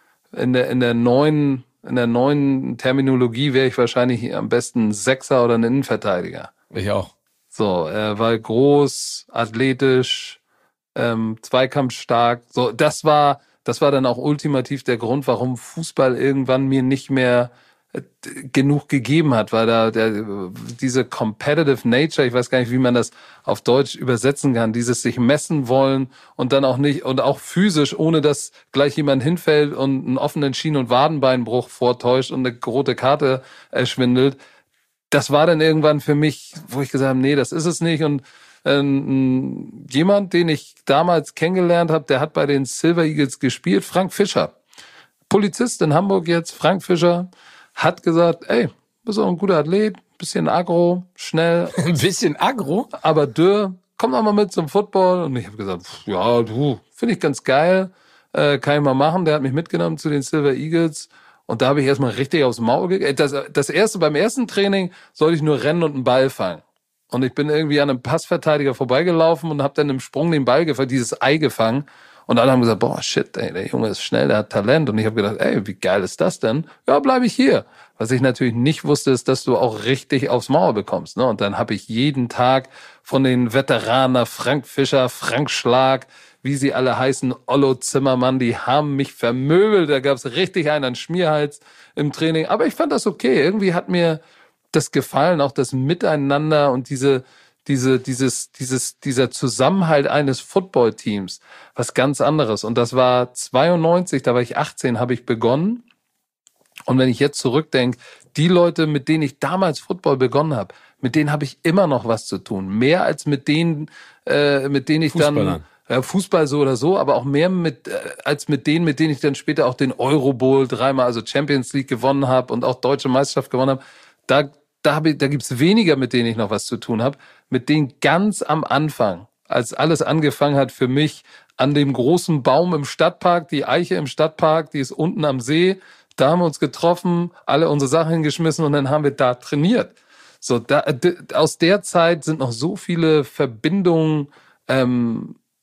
in der in der neuen in der neuen Terminologie wäre ich wahrscheinlich am besten ein Sechser oder ein Innenverteidiger. Ich auch. So, er war groß, athletisch, ähm, zweikampfstark. So, das war das war dann auch ultimativ der Grund, warum Fußball irgendwann mir nicht mehr genug gegeben hat, weil da der diese competitive nature, ich weiß gar nicht, wie man das auf Deutsch übersetzen kann, dieses sich messen wollen und dann auch nicht und auch physisch, ohne dass gleich jemand hinfällt und einen offenen Schien- und Wadenbeinbruch vortäuscht und eine rote Karte erschwindelt. Das war dann irgendwann für mich, wo ich gesagt habe, nee, das ist es nicht. Und ähm, jemand, den ich damals kennengelernt habe, der hat bei den Silver Eagles gespielt, Frank Fischer, Polizist in Hamburg jetzt, Frank Fischer, hat gesagt, ey, bist auch ein guter Athlet, bisschen aggro, schnell. Ein bisschen aggro? Aber dürr, komm doch mal mit zum Football. Und ich habe gesagt, pff, ja, du, finde ich ganz geil, äh, kann ich mal machen. Der hat mich mitgenommen zu den Silver Eagles. Und da habe ich erstmal richtig aufs Maul gegeben. Das, das erste, beim ersten Training sollte ich nur rennen und einen Ball fangen. Und ich bin irgendwie an einem Passverteidiger vorbeigelaufen und habe dann im Sprung den Ball gefangen, dieses Ei gefangen. Und alle haben gesagt, boah, shit, ey, der Junge ist schnell, der hat Talent. Und ich habe gedacht, ey, wie geil ist das denn? Ja, bleibe ich hier. Was ich natürlich nicht wusste, ist, dass du auch richtig aufs Maul bekommst. Ne? Und dann habe ich jeden Tag von den Veteranen Frank Fischer, Frank Schlag, wie sie alle heißen, Ollo Zimmermann, die haben mich vermöbelt. Da gab's richtig einen an Schmierhals im Training. Aber ich fand das okay. Irgendwie hat mir das gefallen, auch das Miteinander und diese diese, dieses, dieses, dieser Zusammenhalt eines Footballteams, was ganz anderes. Und das war zweiundneunzig, da war ich achtzehn, habe ich begonnen. Und wenn ich jetzt zurückdenke, die Leute, mit denen ich damals Football begonnen habe, mit denen habe ich immer noch was zu tun. Mehr als mit denen, äh, mit denen ich dann ja, Fußball so oder so, aber auch mehr mit äh, als mit denen, mit denen ich dann später auch den Euro Bowl dreimal, also Champions League gewonnen habe und auch Deutsche Meisterschaft gewonnen habe. Da Da, hab ich, da gibt's weniger, mit denen ich noch was zu tun habe. Mit denen ganz am Anfang, als alles angefangen hat für mich, an dem großen Baum im Stadtpark, die Eiche im Stadtpark, die ist unten am See, da haben wir uns getroffen, alle unsere Sachen hingeschmissen und dann haben wir da trainiert. So, da, d- aus der Zeit sind noch so viele Verbindungen ähm,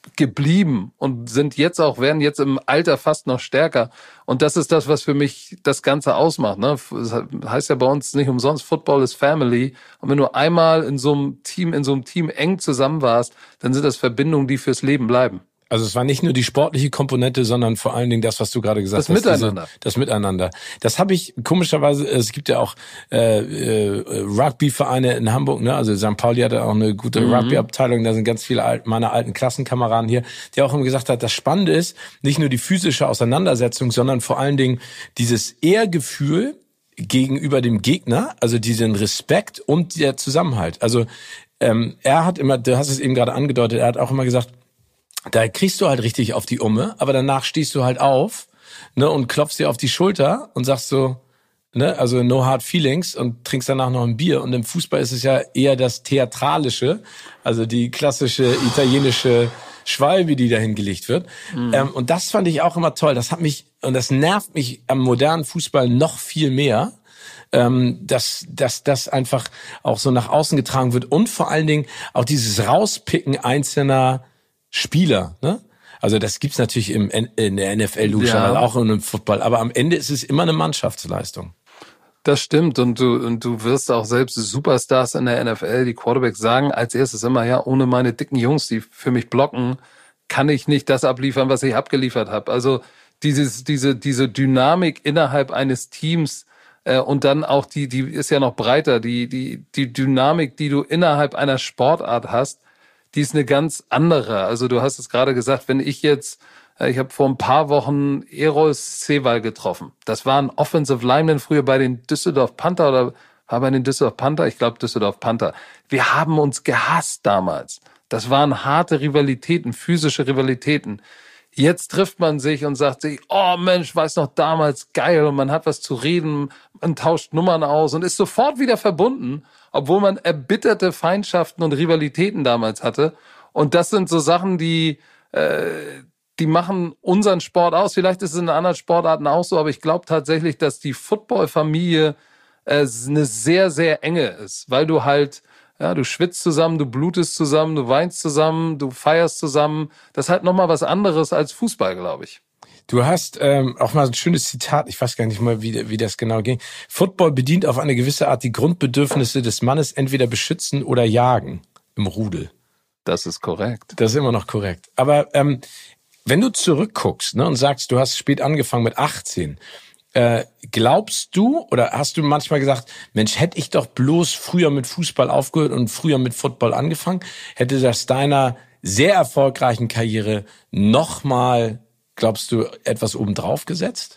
geblieben und sind jetzt auch, werden jetzt im Alter fast noch stärker. Und das ist das, was für mich das Ganze ausmacht. Ne? Das heißt ja bei uns nicht umsonst, Football is Family. Und wenn du einmal in so einem Team, in so einem Team eng zusammen warst, dann sind das Verbindungen, die fürs Leben bleiben. Also es war nicht nur die sportliche Komponente, sondern vor allen Dingen das, was du gerade gesagt das hast. Miteinander. Diese, das Miteinander. Das habe ich komischerweise, es gibt ja auch äh, äh, Rugby-Vereine in Hamburg, ne? Also Sankt Pauli hatte auch eine gute mhm. Rugby-Abteilung, da sind ganz viele alt, meiner alten Klassenkameraden hier, die auch immer gesagt hat, das Spannende ist, nicht nur die physische Auseinandersetzung, sondern vor allen Dingen dieses Ehrgefühl gegenüber dem Gegner, also diesen Respekt und der Zusammenhalt. Also ähm, er hat immer, du hast es eben gerade angedeutet, er hat auch immer gesagt, da kriegst du halt richtig auf die Umme, aber danach stehst du halt auf, ne, und klopfst dir auf die Schulter und sagst so, ne, also no hard feelings und trinkst danach noch ein Bier. Und im Fußball ist es ja eher das Theatralische, also die klassische italienische Schwalbe, die da hingelegt wird. Mhm. Ähm, und das fand ich auch immer toll. Das hat mich, und das nervt mich am modernen Fußball noch viel mehr, ähm, dass, dass das einfach auch so nach außen getragen wird und vor allen Dingen auch dieses Rauspicken einzelner Spieler, ne? Also das gibt's natürlich im, in der N F L logischerweise ja. auch in einem Football, aber am Ende ist es immer eine Mannschaftsleistung. Das stimmt und du und du wirst auch selbst Superstars in der N F L, die Quarterbacks sagen als erstes immer, ja, ohne meine dicken Jungs, die für mich blocken, kann ich nicht das abliefern, was ich abgeliefert habe. Also dieses diese diese Dynamik innerhalb eines Teams äh, und dann auch die die ist ja noch breiter, die die die Dynamik, die du innerhalb einer Sportart hast, die ist eine ganz andere. Also du hast es gerade gesagt, wenn ich jetzt, ich habe vor ein paar Wochen Eros Sewal getroffen. Das war ein Offensive Lineman früher bei den Düsseldorf Panther oder war bei den Düsseldorf Panther? Ich glaube Düsseldorf Panther. Wir haben uns gehasst damals. Das waren harte Rivalitäten, physische Rivalitäten. Jetzt trifft man sich und sagt sich, oh Mensch, weiß noch damals, geil, und man hat was zu reden, man tauscht Nummern aus und ist sofort wieder verbunden, obwohl man erbitterte Feindschaften und Rivalitäten damals hatte. Und das sind so Sachen, die äh, die machen unseren Sport aus. Vielleicht ist es in anderen Sportarten auch so, aber ich glaube tatsächlich, dass die Football-Familie äh, eine sehr, sehr enge ist, weil du halt ja, du schwitzt zusammen, du blutest zusammen, du weinst zusammen, du feierst zusammen. Das ist halt nochmal was anderes als Fußball, glaube ich. Du hast ähm, auch mal ein schönes Zitat, ich weiß gar nicht mal, wie, wie das genau ging. Football bedient auf eine gewisse Art die Grundbedürfnisse des Mannes, entweder beschützen oder jagen im Rudel. Das ist korrekt. Das ist immer noch korrekt. Aber ähm, wenn du zurückguckst, ne, und sagst, du hast spät angefangen mit achtzehn, Äh, glaubst du oder hast du manchmal gesagt, Mensch, hätte ich doch bloß früher mit Fußball aufgehört und früher mit Football angefangen, hätte das deiner sehr erfolgreichen Karriere nochmal, glaubst du, etwas obendrauf gesetzt?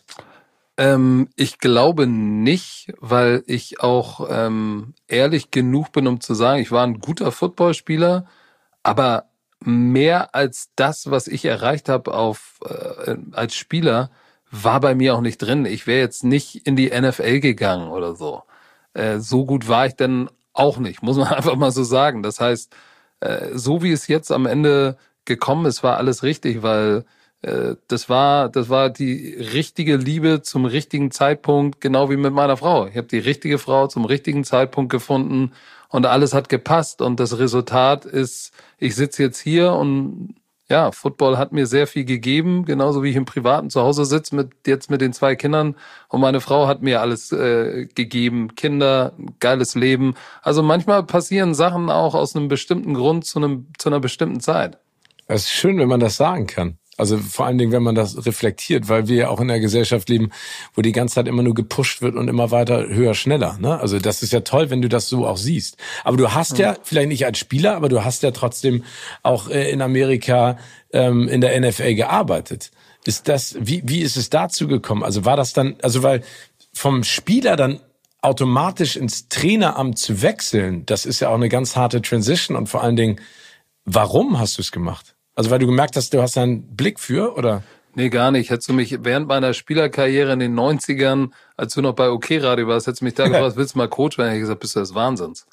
Ähm, ich glaube nicht, weil ich auch ähm, ehrlich genug bin, um zu sagen, ich war ein guter Footballspieler, aber mehr als das, was ich erreicht habe auf äh, als Spieler, war bei mir auch nicht drin. Ich wäre jetzt nicht in die N F L gegangen oder so. Äh, so gut war ich dann auch nicht, muss man einfach mal so sagen. Das heißt, äh, so wie es jetzt am Ende gekommen ist, war alles richtig, weil äh, das war das war die richtige Liebe zum richtigen Zeitpunkt, genau wie mit meiner Frau. Ich habe die richtige Frau zum richtigen Zeitpunkt gefunden und alles hat gepasst. Und das Resultat ist, ich sitze jetzt hier und ja, Football hat mir sehr viel gegeben, genauso wie ich im Privaten zu Hause sitze, mit jetzt mit den zwei Kindern. Und meine Frau hat mir alles äh, gegeben, Kinder, geiles Leben. Also manchmal passieren Sachen auch aus einem bestimmten Grund zu einem zu einer bestimmten Zeit. Es ist schön, wenn man das sagen kann. Also vor allen Dingen, wenn man das reflektiert, weil wir ja auch in einer Gesellschaft leben, wo die ganze Zeit immer nur gepusht wird und immer weiter, höher, schneller. Ne? Also das ist ja toll, wenn du das so auch siehst. Aber du hast ja, vielleicht nicht als Spieler, aber du hast ja trotzdem auch in Amerika ähm, in der N F L gearbeitet. Ist das, wie wie ist es dazu gekommen? Also war das dann, also weil vom Spieler dann automatisch ins Traineramt zu wechseln, das ist ja auch eine ganz harte Transition und vor allen Dingen, warum hast du es gemacht? Also weil du gemerkt hast, du hast da einen Blick für, oder? Nee, gar nicht. Hättest du mich während meiner Spielerkarriere in den neunzigern, als du noch bei OK Radio warst, hättest du mich da gefragt, willst du mal Coach werden? Hätte ich gesagt, bist du des Wahnsinns.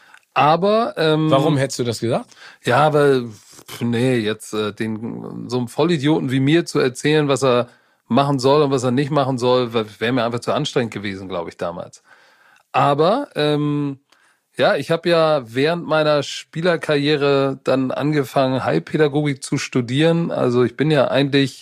Aber ähm, warum hättest du das gesagt? Ja, weil nee, jetzt äh, den so einem Vollidioten wie mir zu erzählen, was er machen soll und was er nicht machen soll, wäre mir einfach zu anstrengend gewesen, glaube ich, damals. Aber ähm, Ja, ich habe ja während meiner Spielerkarriere dann angefangen, Heilpädagogik zu studieren. Also ich bin ja eigentlich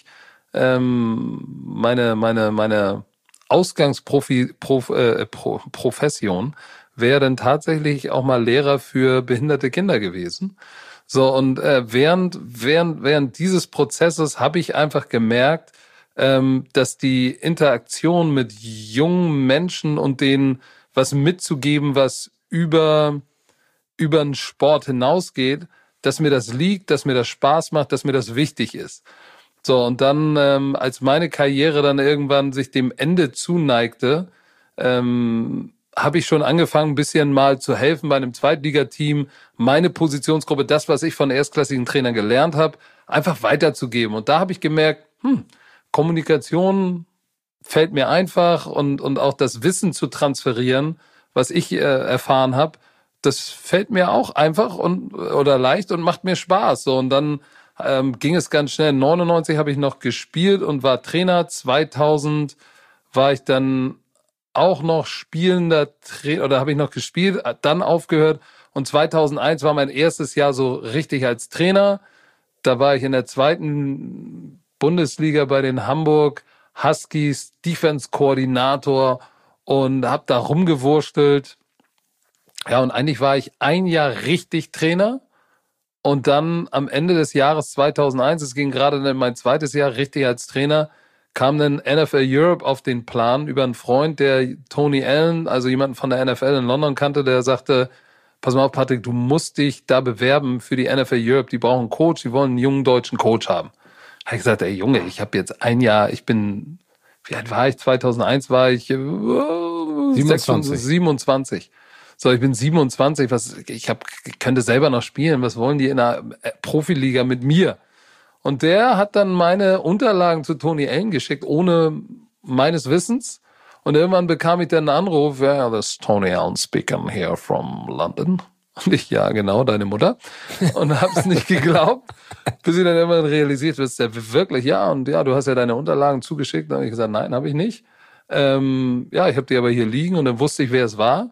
ähm, meine meine meine Ausgangsprofi Prof, äh, Pro, Profession wäre dann tatsächlich auch mal Lehrer für behinderte Kinder gewesen. So, und äh, während während während dieses Prozesses habe ich einfach gemerkt, ähm, dass die Interaktion mit jungen Menschen und denen was mitzugeben, was über über den Sport hinausgeht, dass mir das liegt, dass mir das Spaß macht, dass mir das wichtig ist. So, und dann, ähm, als meine Karriere dann irgendwann sich dem Ende zuneigte, ähm, habe ich schon angefangen, ein bisschen mal zu helfen bei einem Zweitligateam, meine Positionsgruppe, das, was ich von erstklassigen Trainern gelernt habe, einfach weiterzugeben. Und da habe ich gemerkt, hm, Kommunikation fällt mir einfach und und auch das Wissen zu transferieren, was ich äh, erfahren habe, das fällt mir auch einfach und oder leicht und macht mir Spaß. So, und dann ähm, ging es ganz schnell. neunundneunzig habe ich noch gespielt und war Trainer. zweitausend war ich dann auch noch spielender Trainer oder habe ich noch gespielt, dann aufgehört. Und zweitausendeins war mein erstes Jahr so richtig als Trainer. Da war ich in der zweiten Bundesliga bei den Hamburg Huskies, Defense-Koordinator und habe da rumgewurstelt. Ja, und eigentlich war ich ein Jahr richtig Trainer und dann am Ende des Jahres zweitausendeins, es ging gerade in mein zweites Jahr richtig als Trainer, kam dann N F L Europe auf den Plan über einen Freund, der Tony Allen, also jemanden von der N F L in London kannte, der sagte, pass mal auf, Patrick, du musst dich da bewerben für die N F L Europe, die brauchen einen Coach, die wollen einen jungen deutschen Coach haben. Da habe ich gesagt, ey Junge, ich habe jetzt ein Jahr, ich bin, wie alt war ich? zweitausendeins war ich äh, siebenundzwanzig. siebenundzwanzig. So, ich bin siebenundzwanzig, was ich hab, ich könnte selber noch spielen, was wollen die in einer Profiliga mit mir? Und der hat dann meine Unterlagen zu Tony Allen geschickt, ohne meines Wissens. Und irgendwann bekam ich dann einen Anruf, ja, yeah, this is Tony Allen speaking here from London. Und ich, ja, genau, deine Mutter. Und hab's nicht geglaubt, bis ich dann irgendwann realisiert, bist der wirklich, ja, und ja, du hast ja deine Unterlagen zugeschickt. Dann habe ich gesagt, nein, habe ich nicht. Ähm, ja, ich habe die aber hier liegen und dann wusste ich, wer es war.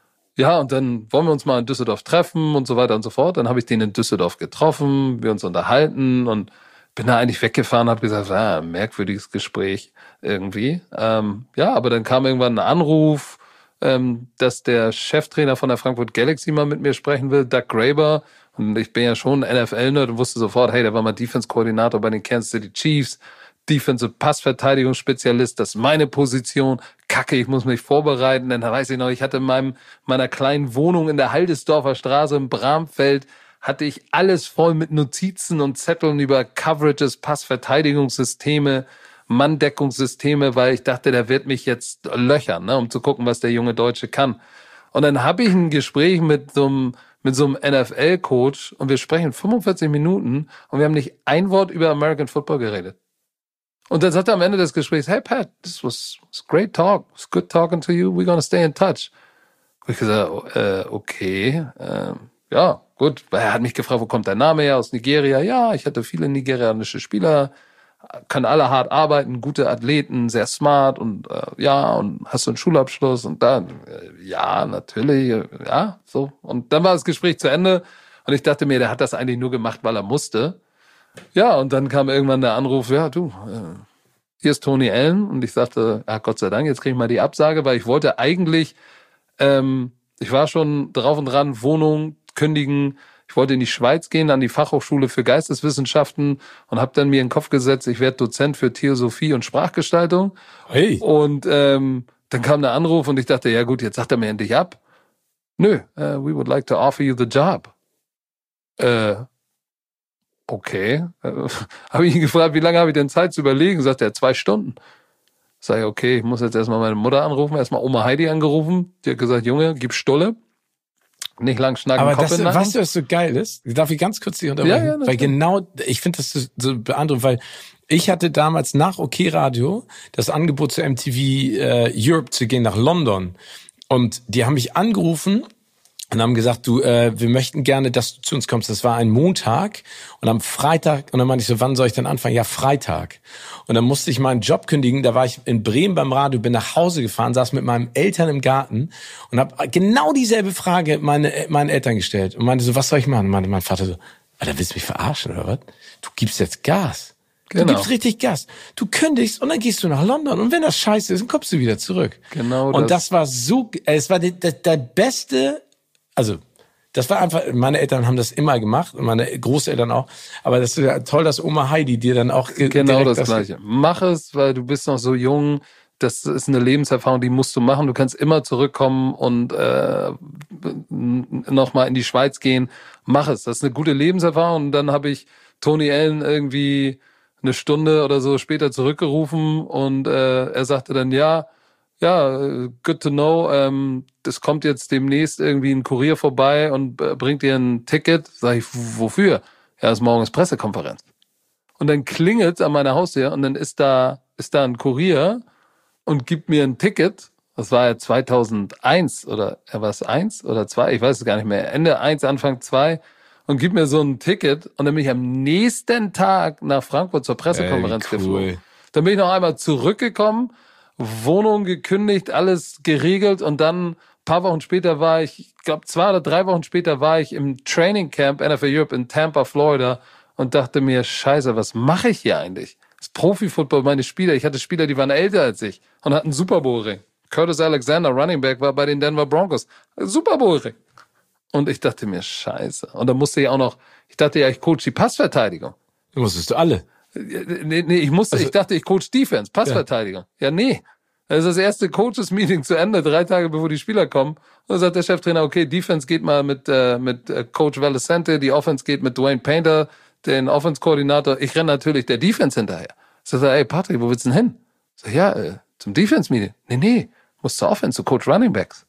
Ja, und dann wollen wir uns mal in Düsseldorf treffen und so weiter und so fort. Dann habe ich den in Düsseldorf getroffen, wir uns unterhalten und bin da eigentlich weggefahren, habe gesagt, ah, merkwürdiges Gespräch irgendwie. Ähm, ja, aber dann kam irgendwann ein Anruf, ähm, dass der Cheftrainer von der Frankfurt Galaxy mal mit mir sprechen will, Doug Graber. Und ich bin ja schon N F L-Nerd und wusste sofort, hey, der war mal Defense-Koordinator bei den Kansas City Chiefs, Defensive Passverteidigungsspezialist, das ist meine Position. Kacke, ich muss mich vorbereiten. Dann weiß ich noch, ich hatte in meinem, meiner kleinen Wohnung in der Haldesdorfer Straße im Bramfeld, hatte ich alles voll mit Notizen und Zetteln über Coverages, Passverteidigungssysteme, Manndeckungssysteme, weil ich dachte, der wird mich jetzt löchern, ne, um zu gucken, was der junge Deutsche kann. Und dann habe ich ein Gespräch mit so einem mit so einem N F L-Coach und wir sprechen fünfundvierzig Minuten und wir haben nicht ein Wort über American Football geredet. Und dann sagt er am Ende des Gesprächs, hey Pat, this was, was great talk, it was good talking to you, we're gonna stay in touch. Und ich gesagt, oh, äh, okay, äh, ja, gut. Er hat mich gefragt, wo kommt dein Name her, aus Nigeria? Ja, ich hatte viele nigerianische Spieler, können alle hart arbeiten, gute Athleten, sehr smart und äh, ja, und hast du einen Schulabschluss? Und dann, äh, ja, natürlich, äh, ja, so. Und dann war das Gespräch zu Ende und ich dachte mir, der hat das eigentlich nur gemacht, weil er musste. Ja, und dann kam irgendwann der Anruf, ja, du, äh, hier ist Tony Allen. Und ich sagte, ja, Gott sei Dank, jetzt kriege ich mal die Absage, weil ich wollte eigentlich, ähm, ich war schon drauf und dran, Wohnung kündigen. Ich wollte in die Schweiz gehen, an die Fachhochschule für Geisteswissenschaften und habe dann mir in den Kopf gesetzt, ich werde Dozent für Theosophie und Sprachgestaltung. Hey. Und ähm, dann kam der Anruf und ich dachte, ja gut, jetzt sagt er mir endlich ab. Nö, uh, we would like to offer you the job. Äh, okay. Äh, habe ich ihn gefragt, wie lange habe ich denn Zeit zu überlegen? Sagt er, zwei Stunden. Sag ich, okay, ich muss jetzt erstmal meine Mutter anrufen, erstmal Oma Heidi angerufen. Die hat gesagt, Junge, gib Stulle. Nicht lang schnacken, aber Kopf das, in den Nacken. weißt du, was so geil ist? Darf ich ganz kurz dich unterbrechen? Ja, ja, weil genau, ich finde das so, so beeindruckend, weil ich hatte damals nach OK Radio das Angebot zu M T V äh, Europe zu gehen nach London. Und die haben mich angerufen und haben gesagt, du, äh, wir möchten gerne, dass du zu uns kommst. Das war ein Montag und am Freitag, und dann meinte ich so, wann soll ich denn anfangen? Ja, Freitag. Und dann musste ich meinen Job kündigen. Da war ich in Bremen beim Radio, bin nach Hause gefahren, saß mit meinen Eltern im Garten und habe genau dieselbe Frage meine, meinen Eltern gestellt und meinte so, was soll ich machen? Und meinte mein Vater so, Alter, willst du mich verarschen oder was? Du gibst jetzt Gas. Du Genau. gibst richtig Gas. Du kündigst und dann gehst du nach London. Und wenn das scheiße ist, dann kommst du wieder zurück. Genau und das. das war so, es war der, der, der beste, also das war einfach, meine Eltern haben das immer gemacht und meine Großeltern auch. Aber das ist ja toll, dass Oma Heidi dir dann auch ge- Genau direkt das Gleiche. Mach es, weil du bist noch so jung. Das ist eine Lebenserfahrung, die musst du machen. Du kannst immer zurückkommen und äh, nochmal in die Schweiz gehen. Mach es. Das ist eine gute Lebenserfahrung. Und dann habe ich Tony Allen irgendwie eine Stunde oder so später zurückgerufen und äh, er sagte dann, ja, ja, good to know, ähm, das kommt jetzt demnächst irgendwie ein Kurier vorbei und äh, bringt dir ein Ticket. Sag ich, wofür? Ja, ist morgens Pressekonferenz. Und dann klingelt an meiner Haustür und dann ist da, ist da ein Kurier und gibt mir ein Ticket. Das war ja zweitausendeins oder er war es eins oder zwei, ich weiß es gar nicht mehr. Ende eins, Anfang zwei. Und gibt mir so ein Ticket und dann bin ich am nächsten Tag nach Frankfurt zur Pressekonferenz Ey, cool. geflogen. Dann bin ich noch einmal zurückgekommen, Wohnung gekündigt, alles geregelt und dann ein paar Wochen später war ich, ich glaube zwei oder drei Wochen später war ich im Training Camp N F L Europe in Tampa, Florida und dachte mir, scheiße, was mache ich hier eigentlich? Das Profi-Football, meine Spieler, ich hatte Spieler, die waren älter als ich und hatten einen Super Bowl-Ring. Curtis Alexander, Running Back, war bei den Denver Broncos. Super Bowl-Ring. Und ich dachte mir, scheiße. Und dann musste ich auch noch, ich dachte ja, ich coach die Passverteidigung. Du musstest du alle. Nee, nee, ich musste, Also, ich dachte, ich coach Defense, Passverteidigung. Ja, ja nee. Das ist das erste Coaches-Meeting zu Ende, drei Tage bevor die Spieler kommen. Und dann sagt der Cheftrainer, okay, Defense geht mal mit, äh, mit äh, Coach Valicente, die Offense geht mit Dwayne Painter, den Offense-Koordinator. Ich renne natürlich der Defense hinterher. So sagt er, ey Patrick, wo willst du denn hin? So, ja, äh, zum Defense-Meeting. Nee, nee, muss zur Offense, zu Coach Running Backs.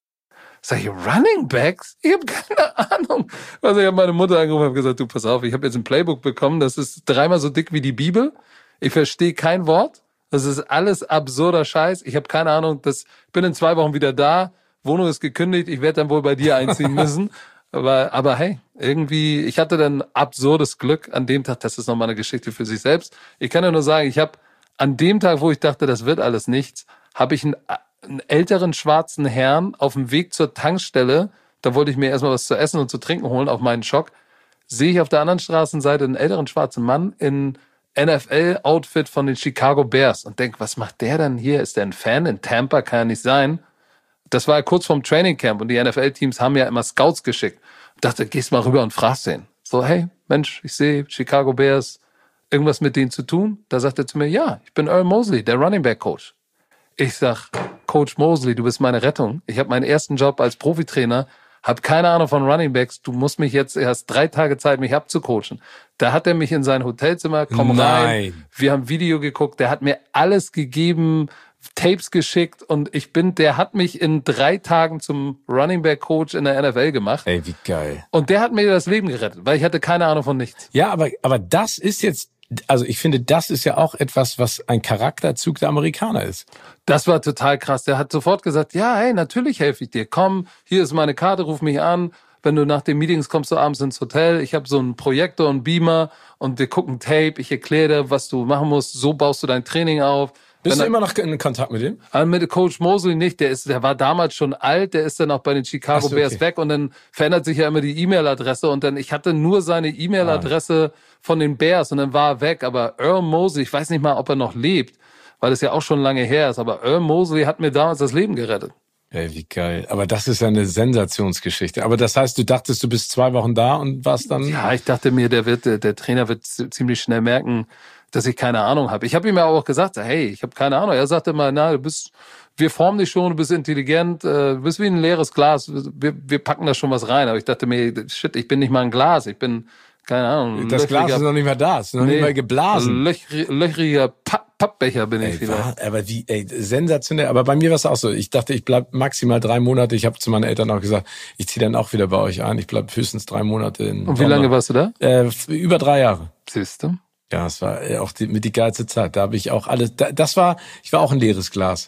Sag ich, Running Backs? Ich habe keine Ahnung. Also ich habe meine Mutter angerufen und habe gesagt, du, pass auf, ich habe jetzt ein Playbook bekommen, das ist dreimal so dick wie die Bibel. Ich verstehe kein Wort. Das ist alles absurder Scheiß. Ich habe keine Ahnung, das bin in zwei Wochen wieder da. Wohnung ist gekündigt, ich werde dann wohl bei dir einziehen müssen. Aber, aber hey, irgendwie, ich hatte dann absurdes Glück an dem Tag, das ist nochmal eine Geschichte für sich selbst. Ich kann ja nur sagen, ich habe an dem Tag, wo ich dachte, das wird alles nichts, habe ich einen einen älteren schwarzen Herrn auf dem Weg zur Tankstelle, da wollte ich mir erstmal was zu essen und zu trinken holen, auf meinen Schock, sehe ich auf der anderen Straßenseite einen älteren schwarzen Mann in N F L-Outfit von den Chicago Bears und denke, was macht der denn hier? Ist der ein Fan? In Tampa kann ja nicht sein. Das war ja kurz vorm Training Camp und die N F L-Teams haben ja immer Scouts geschickt. Ich dachte, gehst mal rüber und fragst den. So, hey, Mensch, ich sehe Chicago Bears, irgendwas mit denen zu tun? Da sagt er zu mir, ja, ich bin Earl Mosley, der Running Back Coach. Ich sag, Coach Mosley, du bist meine Rettung. Ich habe meinen ersten Job als Profitrainer, habe keine Ahnung von Running Backs. Du musst mich jetzt erst drei Tage Zeit, mich abzucoachen. Da hat er mich in sein Hotelzimmer, komm Nein. rein. Wir haben Video geguckt. Der hat mir alles gegeben, Tapes geschickt und ich bin, der hat mich in drei Tagen zum Running Back Coach in der N F L gemacht. Ey, wie geil. Und der hat mir das Leben gerettet, weil ich hatte keine Ahnung von nichts. Ja, aber, aber das ist jetzt, also ich finde, das ist ja auch etwas, was ein Charakterzug der Amerikaner ist. Das war total krass. Der hat sofort gesagt, ja, hey, natürlich helfe ich dir. Komm, hier ist meine Karte, ruf mich an. Wenn du nach den Meetings kommst, du abends ins Hotel. Ich habe so einen Projektor und Beamer und wir gucken Tape. Ich erkläre dir, was du machen musst. So baust du dein Training auf. Bist Wenn du er, immer noch in Kontakt mit dem? Also mit Coach Mosley nicht. Der ist, der war damals schon alt. Der ist dann auch bei den Chicago Ach so, Bears okay. weg und dann verändert sich ja immer die E-Mail-Adresse und dann, ich hatte nur seine E-Mail-Adresse von den Bears und dann war er weg. Aber Earl Mosley, ich weiß nicht mal, ob er noch lebt, weil das ja auch schon lange her ist. Aber Earl Mosley hat mir damals das Leben gerettet. Ey, wie geil. Aber das ist ja eine Sensationsgeschichte. Aber das heißt, du dachtest, du bist zwei Wochen da und warst dann... Ja, ich dachte mir, der wird, der, der Trainer wird ziemlich schnell merken, dass ich keine Ahnung habe. Ich habe ihm ja auch gesagt, hey, ich habe keine Ahnung. Er sagte mal, na, du bist, wir formen dich schon, du bist intelligent, äh, du bist wie ein leeres Glas. Wir, wir packen da schon was rein. Aber ich dachte mir, shit, ich bin nicht mal ein Glas. Ich bin, keine Ahnung. Das Glas ist noch nicht mehr da, ist noch nee, nicht mehr geblasen. Löchri, löchriger Papp, Pappbecher bin ich Ey, vielleicht. war, aber wie, ey, sensationell. Aber bei mir war es auch so. Ich dachte, ich bleib maximal drei Monate. Ich habe zu meinen Eltern auch gesagt, ich ziehe dann auch wieder bei euch ein. Ich bleib höchstens drei Monate in. Und wie lange warst du da? Äh, über drei Jahre. Siehst du? Ja, es war auch die, mit die geilste Zeit. Da habe ich auch alles. Da, das war, ich war auch ein leeres Glas.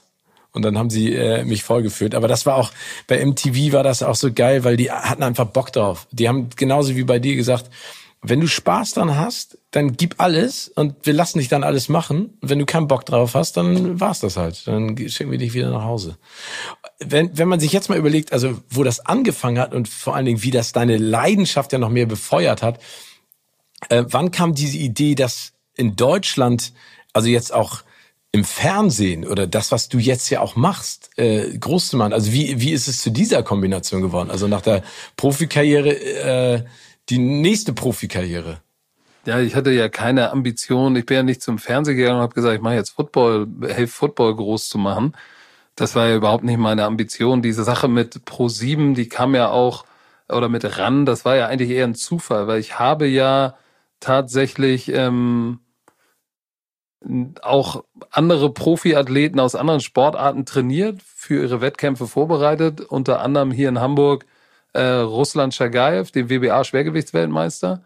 Und dann haben sie äh, mich vollgeführt. Aber das war auch, bei M T V war das auch so geil, weil die hatten einfach Bock drauf. Die haben genauso wie bei dir gesagt, wenn du Spaß dran hast, dann gib alles und wir lassen dich dann alles machen. Und wenn du keinen Bock drauf hast, dann war's das halt. Dann schicken wir dich wieder nach Hause. Wenn, wenn man sich jetzt mal überlegt, also wo das angefangen hat und vor allen Dingen, wie das deine Leidenschaft ja noch mehr befeuert hat, äh, wann kam diese Idee, dass in Deutschland, also jetzt auch im Fernsehen oder das, was du jetzt ja auch machst, äh, groß zu machen? Also wie wie ist es zu dieser Kombination geworden? Also nach der Profikarriere, äh, die nächste Profikarriere. Ja, ich hatte ja keine Ambition. Ich bin ja nicht zum Fernsehen gegangen und habe gesagt, ich mache jetzt Football, helfe Football groß zu machen. Das war ja überhaupt nicht meine Ambition. Diese Sache mit ProSieben, die kam ja auch, oder mit R A N, das war ja eigentlich eher ein Zufall, weil ich habe ja tatsächlich ähm, auch andere Profiathleten aus anderen Sportarten trainiert, für ihre Wettkämpfe vorbereitet, unter anderem hier in Hamburg äh, Ruslan Chagayev, den W B A-Schwergewichtsweltmeister.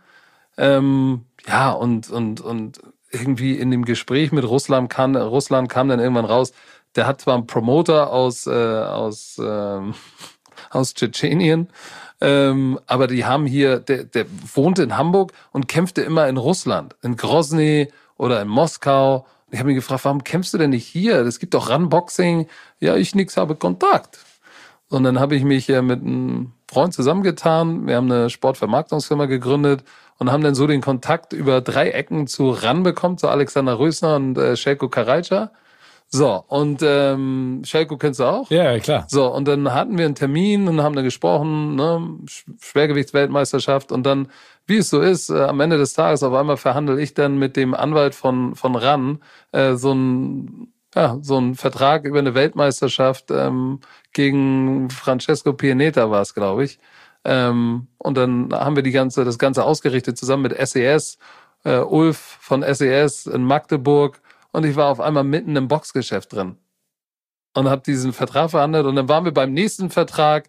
Ähm, ja, und, und, und irgendwie in dem Gespräch mit Ruslan kam, Ruslan kam dann irgendwann raus, der hat zwar einen Promoter aus, äh, aus, ähm, aus Tschetschenien, ähm, aber die haben hier, der, der wohnte in Hamburg und kämpfte immer in Russland, in Grozny oder in Moskau. Ich habe mich gefragt, warum kämpfst du denn nicht hier? Es gibt doch Run-Boxing. Ja, ich nix, habe Kontakt. Und dann habe ich mich äh, mit einem Freund zusammengetan. Wir haben eine Sportvermarktungsfirma gegründet und haben dann so den Kontakt über drei Ecken zu RAN bekommen, zu Alexander Rösner und äh, Shelko Karajca. So, und ähm, Shelko kennst du auch? Ja, klar. So, und dann hatten wir einen Termin und haben da gesprochen, ne, Schwergewichtsweltmeisterschaft, und dann, wie es so ist, äh, am Ende des Tages auf einmal verhandle ich dann mit dem Anwalt von von RAN äh, so ein ja so ein Vertrag über eine Weltmeisterschaft ähm, gegen Francesco Pianeta war es, glaube ich. Ähm, und dann haben wir die ganze das Ganze ausgerichtet zusammen mit S E S, äh, Ulf von S E S in Magdeburg, und ich war auf einmal mitten im Boxgeschäft drin und habe diesen Vertrag verhandelt, und dann waren wir beim nächsten Vertrag.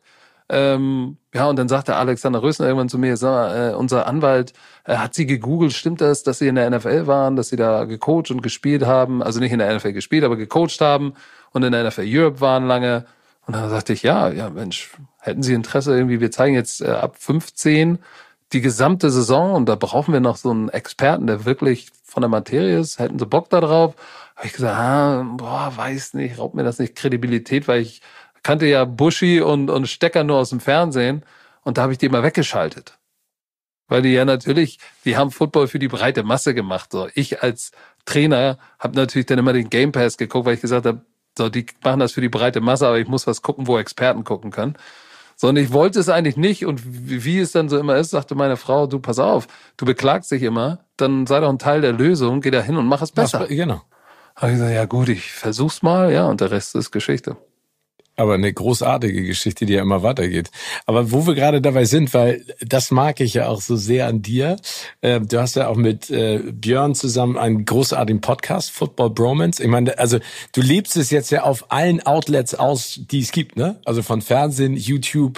Ähm, ja, und dann sagte Alexander Rösner irgendwann zu mir, sag mal, äh, unser Anwalt, äh, hat sie gegoogelt, stimmt das, dass sie in der N F L waren, dass sie da gecoacht und gespielt haben, also nicht in der N F L gespielt, aber gecoacht haben und in der N F L Europe waren lange. Und dann sagte ich, ja, ja Mensch, hätten Sie Interesse irgendwie, wir zeigen jetzt äh, ab fünfzehn die gesamte Saison und da brauchen wir noch so einen Experten, der wirklich von der Materie ist, hätten Sie Bock da drauf? Habe ich gesagt, ah, boah, weiß nicht, raubt mir das nicht Kredibilität, weil ich kannte ja Buschi und, und Stecker nur aus dem Fernsehen, und da habe ich die mal weggeschaltet. Weil die ja natürlich, die haben Football für die breite Masse gemacht. So, ich als Trainer habe natürlich dann immer den Game Pass geguckt, weil ich gesagt habe, so, die machen das für die breite Masse, aber ich muss was gucken, wo Experten gucken können. So, und ich wollte es eigentlich nicht, und wie, wie es dann so immer ist, sagte meine Frau, du, pass auf, du beklagst dich immer, dann sei doch ein Teil der Lösung, geh da hin und mach es besser. Was, genau. Habe ich gesagt, ja gut, ich versuch's mal, ja, und der Rest ist Geschichte. Aber eine großartige Geschichte, die ja immer weitergeht. Aber wo wir gerade dabei sind, weil das mag ich ja auch so sehr an dir. Äh, du hast ja auch mit äh, Björn zusammen einen großartigen Podcast, Football Bromance. Ich meine, also du lebst es jetzt ja auf allen Outlets aus, die es gibt, ne? Also von Fernsehen, YouTube,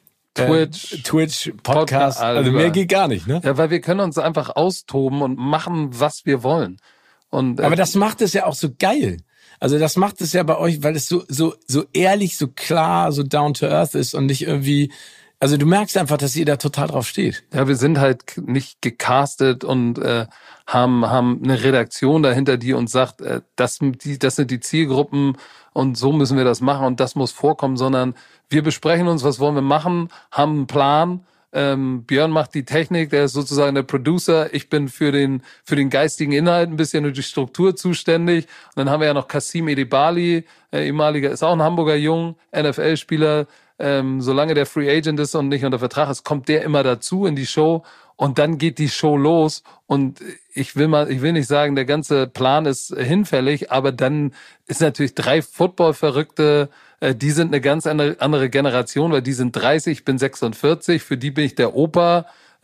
Twitch, äh, Twitch, Podcast. Podcast also mehr geht gar nicht, ne? Ja, weil wir können uns einfach austoben und machen, was wir wollen. Und, äh, aber das macht es ja auch so geil. Also das macht es ja bei euch, weil es so so so ehrlich, so klar, so down to earth ist und nicht irgendwie, also du merkst einfach, dass ihr da total drauf steht. Ja, wir sind halt nicht gecastet und äh, haben haben eine Redaktion dahinter, die uns sagt, äh, das die das sind die Zielgruppen und so müssen wir das machen und das muss vorkommen, sondern wir besprechen uns, was wollen wir machen, haben einen Plan. Ähm, Björn macht die Technik, der ist sozusagen der Producer. Ich bin für den für den geistigen Inhalt ein bisschen und die Struktur zuständig. Und dann haben wir ja noch Kasim Edebali, äh, ehemaliger, ist auch ein Hamburger Jung, N F L-Spieler. Ähm, solange der Free Agent ist und nicht unter Vertrag ist, kommt der immer dazu in die Show. Und dann geht die Show los. Und ich will mal, ich will nicht sagen, der ganze Plan ist hinfällig, aber dann ist natürlich drei Football-Verrückte, die sind eine ganz andere Generation, weil die sind dreißig, ich bin sechsundvierzig, für die bin ich der Opa,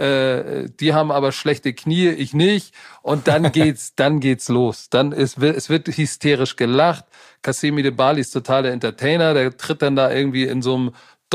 äh, die haben aber schlechte Knie, ich nicht, und dann geht's, dann geht's los. Dann ist, es wird hysterisch gelacht. Kasim Edebali ist total der Entertainer, der tritt dann da irgendwie in so einem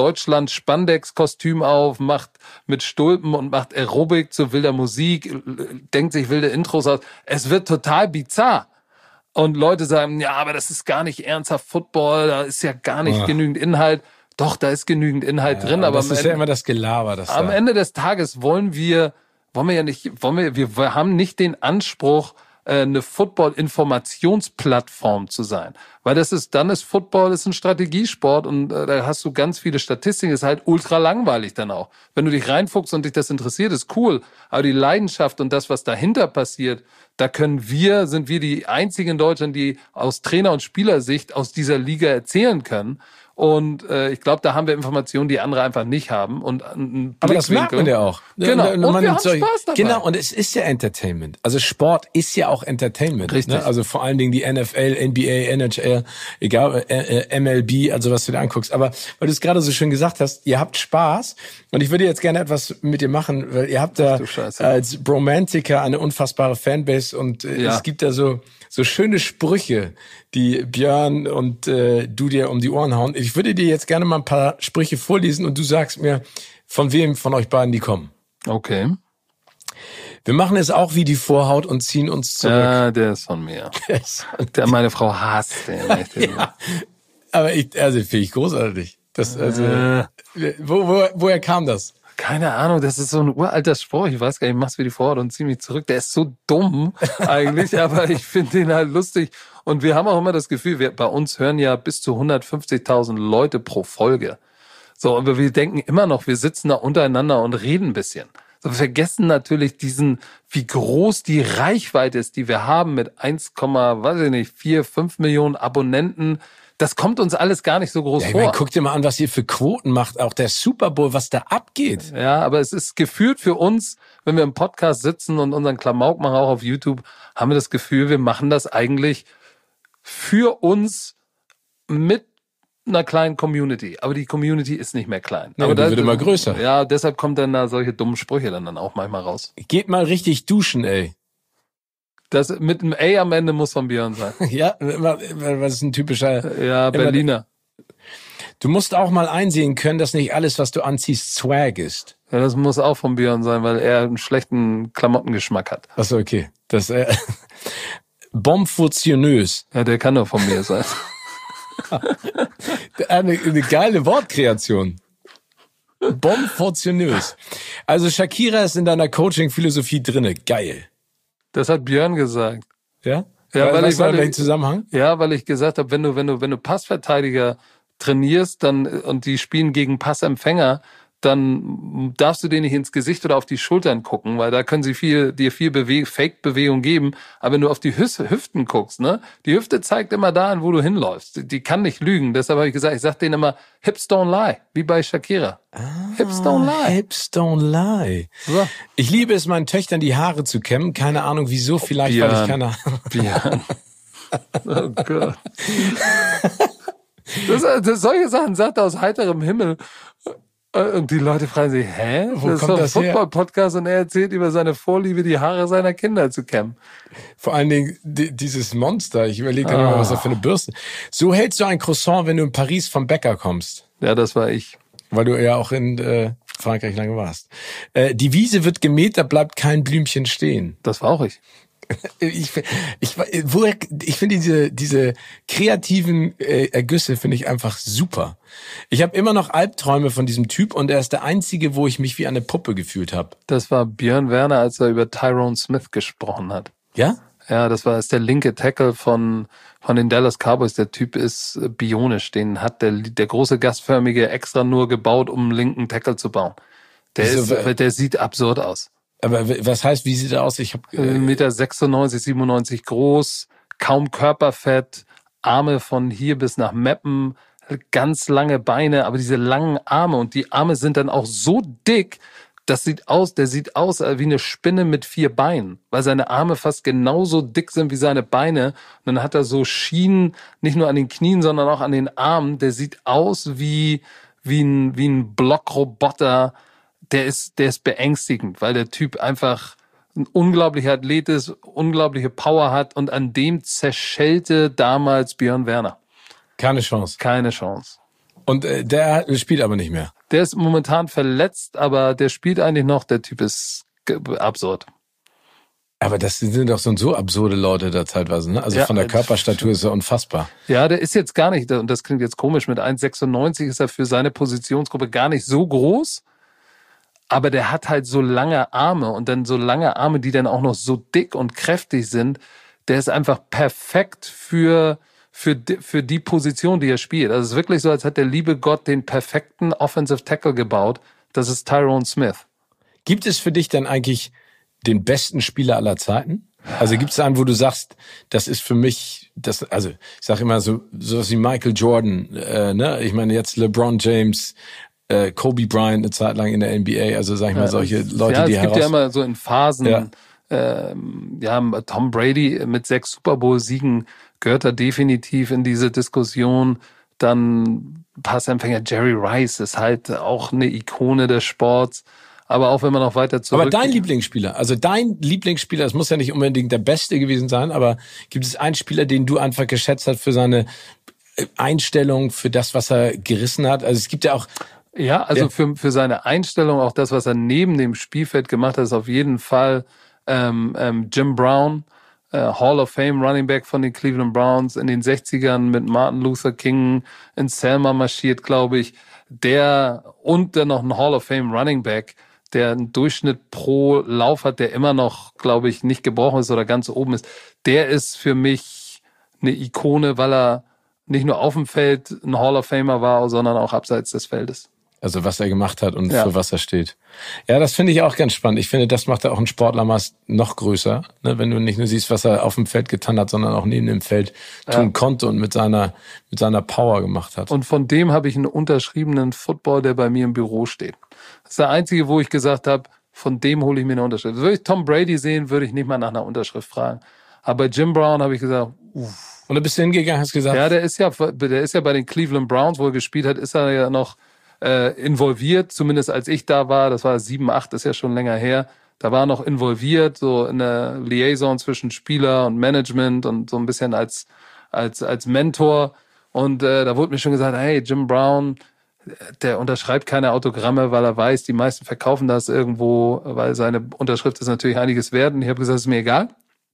Deutschland-Spandex-Kostüm auf, macht mit Stulpen und macht Aerobic zu wilder Musik, denkt sich wilde Intros aus. Es wird total bizarr. Und Leute sagen, ja, aber das ist gar nicht ernsthaft Football, da ist ja gar nicht oh. genügend Inhalt. Doch, da ist genügend Inhalt ja, drin, aber das am ist Ende, ja immer das Gelaber. Das am da. Ende des Tages wollen wir, wollen wir ja nicht, wollen wir, wir haben nicht den Anspruch, eine Football-Informationsplattform zu sein. Weil das ist, dann ist Football ist ein Strategiesport und äh, da hast du ganz viele Statistiken, ist halt ultra langweilig dann auch. Wenn du dich reinfuchst und dich das interessiert, ist cool. Aber die Leidenschaft und das, was dahinter passiert, da können wir, sind wir die einzigen in Deutschland, die aus Trainer- und Spielersicht aus dieser Liga erzählen können. Und äh, ich glaube, da haben wir Informationen, die andere einfach nicht haben. Und einen Aber das merkt man ja auch. Genau. Und man wir haben so, Spaß dabei. Genau, und es ist ja Entertainment. Also Sport ist ja auch Entertainment. Richtig. Ne? Also vor allen Dingen die N F L, N B A, N H L, egal, äh, M L B, also was du dir anguckst. Aber weil du es gerade so schön gesagt hast, ihr habt Spaß. Und ich würde jetzt gerne etwas mit dir machen, weil ihr habt da als Bromantiker eine unfassbare Fanbase. Und äh, ja. es gibt da so... so schöne Sprüche, die Björn und äh, du dir um die Ohren hauen. Ich würde dir jetzt gerne mal ein paar Sprüche vorlesen und du sagst mir, von wem von euch beiden die kommen. Okay. Wir machen es auch wie die Vorhaut und ziehen uns zurück. Ja, der ist von mir. Der ist von der, meine Frau hasst den. Ja, aber ich, also finde ich großartig. Das, also, äh. wo, wo, woher kam das? Keine Ahnung, das ist so ein uralter Spruch. Ich weiß gar nicht, ich mach's wie die Vorhaut und zieh mich zurück. Der ist so dumm eigentlich, aber ich finde den halt lustig. Und wir haben auch immer das Gefühl, wir, bei uns hören ja bis zu hundertfünfzigtausend Leute pro Folge. So, aber wir denken immer noch, wir sitzen da untereinander und reden ein bisschen. So, wir vergessen natürlich diesen, wie groß die Reichweite ist, die wir haben mit eins, weiß ich nicht, vier, fünf Millionen Abonnenten. Das kommt uns alles gar nicht so groß ja, ich vor. mein, guck dir mal an, was ihr für Quoten macht. Auch der Super Bowl, was da abgeht. Ja, aber es ist gefühlt für uns, wenn wir im Podcast sitzen und unseren Klamauk machen, auch auf YouTube, haben wir das Gefühl, wir machen das eigentlich für uns mit einer kleinen Community. Aber die Community ist nicht mehr klein. Ja, aber die da wird immer größer. Ja, deshalb kommen dann da solche dummen Sprüche dann, dann auch manchmal raus. Geht mal richtig duschen, ey. Das mit einem A am Ende muss von Björn sein. Ja, was ist ein typischer... Ja, Berliner. Du musst auch mal einsehen können, dass nicht alles, was du anziehst, Swag ist. Ja, das muss auch von Björn sein, weil er einen schlechten Klamottengeschmack hat. Ach so, okay. Das äh, Bomfortionös. Ja, der kann doch von mir sein. eine, eine geile Wortkreation. Bomfortionös. Also Shakira ist in deiner Coaching-Philosophie drinne. Geil. Das hat Björn gesagt. Ja? Ja, weil, weil ich, weil ich, ich Zusammenhang? Ja, weil ich gesagt habe, wenn du wenn du wenn du Passverteidiger trainierst, dann und die spielen gegen Passempfänger, dann darfst du denen nicht ins Gesicht oder auf die Schultern gucken, weil da können sie viel dir viel Bewe- Fake-Bewegung geben. Aber wenn du auf die Hüs- Hüften guckst, ne, die Hüfte zeigt immer dahin, wo du hinläufst. Die, die kann nicht lügen. Deshalb habe ich gesagt, ich sag denen immer Hips don't lie, wie bei Shakira. Ah, Hips don't lie. Hips don't lie. So. Ich liebe es, meinen Töchtern die Haare zu kämmen. Keine Ahnung, wieso. Vielleicht, Björn. weil ich keine Ahnung. Björn. Oh Gott. Das, das, solche Sachen sagt er aus heiterem Himmel. Und die Leute fragen sich, hä? Wo das kommt ist das doch ein her? Football-Podcast und er erzählt über seine Vorliebe, die Haare seiner Kinder zu kämmen. Vor allen Dingen die, dieses Monster. Ich überlege dann ah. immer, was er für eine Bürste. So hältst du ein Croissant, wenn du in Paris vom Bäcker kommst. Ja, das war ich. Weil du ja auch in äh, Frankreich lange warst. Äh, die Wiese wird gemäht, da bleibt kein Blümchen stehen. Das war auch ich. Ich, ich, woher, ich finde diese, diese kreativen äh, Ergüsse finde ich einfach super. Ich habe immer noch Albträume von diesem Typ und er ist der einzige, wo ich mich wie eine Puppe gefühlt habe. Das war Björn Werner, als er über Tyrone Smith gesprochen hat. Ja? Ja, das war ist der linke Tackle von von den Dallas Cowboys. Der Typ ist bionisch. Den hat der der große Gasförmige extra nur gebaut, um einen linken Tackle zu bauen. Der Wieso, ist, der sieht absurd aus. Aber was heißt, wie sieht er aus? Ich habe äh, eins Komma sechsundneunzig Meter, siebenundneunzig groß, kaum Körperfett, Arme von hier bis nach Meppen, ganz lange Beine, aber diese langen Arme und die Arme sind dann auch so dick, das sieht aus, der sieht aus wie eine Spinne mit vier Beinen, weil seine Arme fast genauso dick sind wie seine Beine. Und dann hat er so Schienen, nicht nur an den Knien, sondern auch an den Armen. Der sieht aus wie wie ein wie ein Blockroboter. Der ist, der ist beängstigend, weil der Typ einfach ein unglaublicher Athlet ist, unglaubliche Power hat und an dem zerschellte damals Björn Werner. Keine Chance. Keine Chance. Und äh, der spielt aber nicht mehr. Der ist momentan verletzt, aber der spielt eigentlich noch. Der Typ ist absurd. Aber das sind doch so und so absurde Leute da teilweise, ne? Also ja, von der Körperstatur ist er unfassbar. Ja, der ist jetzt gar nicht, und das klingt jetzt komisch, mit eins Komma sechsundneunzig ist er für seine Positionsgruppe gar nicht so groß, aber der hat halt so lange Arme und dann so lange Arme, die dann auch noch so dick und kräftig sind. Der ist einfach perfekt für, für, für die Position, die er spielt. Also es ist wirklich so, als hat der liebe Gott den perfekten Offensive Tackle gebaut. Das ist Tyrone Smith. Gibt es für dich dann eigentlich den besten Spieler aller Zeiten? Also gibt es einen, wo du sagst, das ist für mich, das, also ich sag immer so, sowas wie Michael Jordan, äh, ne? Ich meine jetzt LeBron James, äh, Kobe Bryant eine Zeit lang in der N B A, also sag ich mal solche ja, Leute, ja, die es gibt heraus... ja immer so in Phasen, ja, ähm, ja Tom Brady mit sechs Super Bowl-Siegen gehört da definitiv in diese Diskussion. Dann Passempfänger Jerry Rice ist halt auch eine Ikone des Sports. Aber auch wenn man noch weiter zurück... Aber dein Lieblingsspieler, also dein Lieblingsspieler, es muss ja nicht unbedingt der Beste gewesen sein, aber gibt es einen Spieler, den du einfach geschätzt hast für seine Einstellung, für das, was er gerissen hat? Also es gibt ja auch... Ja, also ja. für für seine Einstellung, auch das, was er neben dem Spielfeld gemacht hat, ist auf jeden Fall ähm, ähm, Jim Brown, äh, Hall of Fame Running Back von den Cleveland Browns, in den sechzigern mit Martin Luther King in Selma marschiert, glaube ich. Der und dann noch ein Hall of Fame Running Back, der einen Durchschnitt pro Lauf hat, der immer noch, glaube ich, nicht gebrochen ist oder ganz oben ist. Der ist für mich eine Ikone, weil er nicht nur auf dem Feld ein Hall of Famer war, sondern auch abseits des Feldes. Also was er gemacht hat und ja. für was er steht. Ja, das finde ich auch ganz spannend. Ich finde, das macht er auch einen Sportler meist noch größer, ne? Wenn du nicht nur siehst, was er auf dem Feld getan hat, sondern auch neben dem Feld tun ja. konnte und mit seiner mit seiner Power gemacht hat. Und von dem habe ich einen unterschriebenen Football, der bei mir im Büro steht. Das ist der einzige, wo ich gesagt habe, von dem hole ich mir eine Unterschrift. Würde ich Tom Brady sehen, würde ich nicht mal nach einer Unterschrift fragen. Aber bei Jim Brown habe ich gesagt, uff. Und du bist hingegangen, hast gesagt... Ja, der ist ja, der ist ja bei den Cleveland Browns, wo er gespielt hat, ist er ja noch äh, involviert, zumindest als ich da war, das war sieben, acht, ist ja schon länger her, da war er noch involviert, so in der Liaison zwischen Spieler und Management und so ein bisschen als als als Mentor. Und äh, da wurde mir schon gesagt, hey, Jim Brown, der unterschreibt keine Autogramme, weil er weiß, die meisten verkaufen das irgendwo, weil seine Unterschrift ist natürlich einiges wert. Und ich habe gesagt, ist mir egal.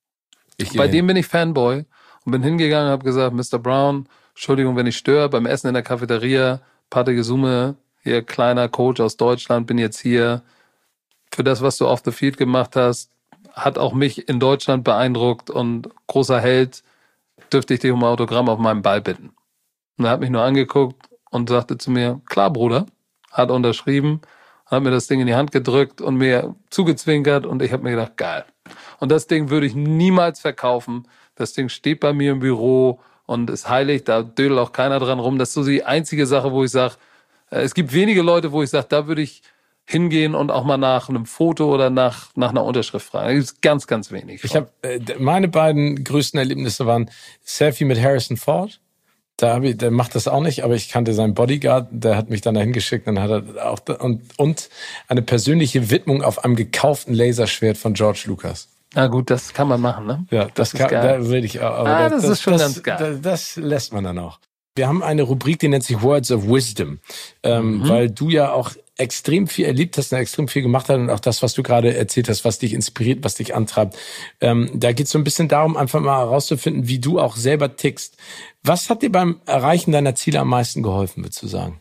Ich Bei dem bin ich Fanboy und bin hingegangen und habe gesagt, Mister Brown, Entschuldigung, wenn ich störe, beim Essen in der Cafeteria, Patrick Gesume, hier kleiner Coach aus Deutschland, bin jetzt hier. Für das, was du off the field gemacht hast, hat auch mich in Deutschland beeindruckt und großer Held, dürfte ich dich um ein Autogramm auf meinem Ball bitten. Und er hat mich nur angeguckt und sagte zu mir, klar, Bruder, hat unterschrieben, hat mir das Ding in die Hand gedrückt und mir zugezwinkert und ich habe mir gedacht, geil. Und das Ding würde ich niemals verkaufen. Das Ding steht bei mir im Büro und ist heilig, da dödelt auch keiner dran rum. Das ist so die einzige Sache, wo ich sage, es gibt wenige Leute, wo ich sage, da würde ich hingehen und auch mal nach einem Foto oder nach nach einer Unterschrift fragen. Da gibt es ganz, ganz wenig. Ich habe äh, meine beiden größten Erlebnisse waren Selfie mit Harrison Ford. Da habe ich, der macht das auch nicht, aber ich kannte seinen Bodyguard, der hat mich dann dahin geschickt und hat er auch und und eine persönliche Widmung auf einem gekauften Laserschwert von George Lucas. Na gut, das kann man machen, ne? Ja, das, das kann, da will ich auch. Aber ah, das, das, das ist schon das, ganz geil. Das, das lässt man dann auch. Wir haben eine Rubrik, die nennt sich Words of Wisdom, ähm, mhm. weil du ja auch extrem viel erlebt hast und extrem viel gemacht hast und auch das, was du gerade erzählt hast, was dich inspiriert, was dich antreibt. Ähm, da geht es so ein bisschen darum, einfach mal herauszufinden, wie du auch selber tickst. Was hat dir beim Erreichen deiner Ziele am meisten geholfen, würdest du sagen?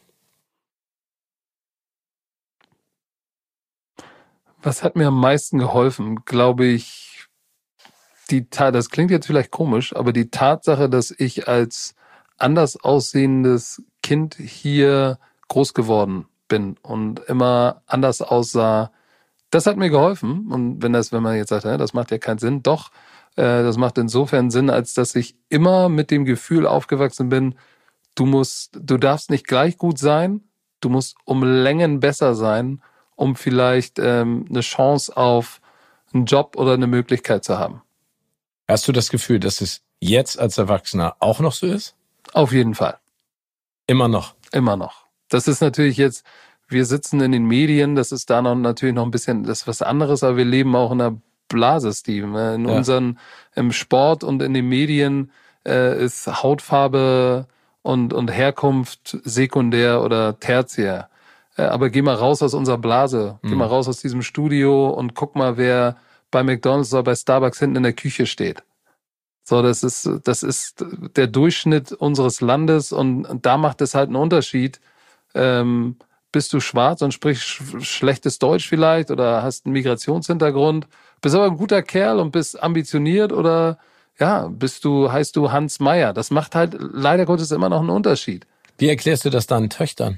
Was hat mir am meisten geholfen? Glaube ich, die Tat, das klingt jetzt vielleicht komisch, aber die Tatsache, dass ich als anders aussehendes Kind hier groß geworden bin und immer anders aussah, das hat mir geholfen. Und wenn das, wenn man jetzt sagt, das macht ja keinen Sinn, doch, äh, das macht insofern Sinn, als dass ich immer mit dem Gefühl aufgewachsen bin, du musst, du darfst nicht gleich gut sein, du musst um Längen besser sein, um vielleicht ähm, eine Chance auf einen Job oder eine Möglichkeit zu haben. Hast du das Gefühl, dass es jetzt als Erwachsener auch noch so ist? Auf jeden Fall. Immer noch? Immer noch. Das ist natürlich jetzt, wir sitzen in den Medien, das ist da noch natürlich noch ein bisschen, das ist was anderes, aber wir leben auch in einer Blase, Steve. In ja. unseren, im Sport und in den Medien äh, ist Hautfarbe und, und Herkunft sekundär oder tertiär. Äh, aber geh mal raus aus unserer Blase, mhm. geh mal raus aus diesem Studio und guck mal, wer bei McDonald's oder bei Starbucks hinten in der Küche steht. So, das ist, das ist der Durchschnitt unseres Landes und, und da macht es halt einen Unterschied. Ähm, bist du schwarz und sprichst sch- schlechtes Deutsch vielleicht oder hast einen Migrationshintergrund, bist aber ein guter Kerl und bist ambitioniert oder ja, bist du, heißt du Hans Meyer. Das macht halt leider Gottes immer noch einen Unterschied. Wie erklärst du das deinen Töchtern?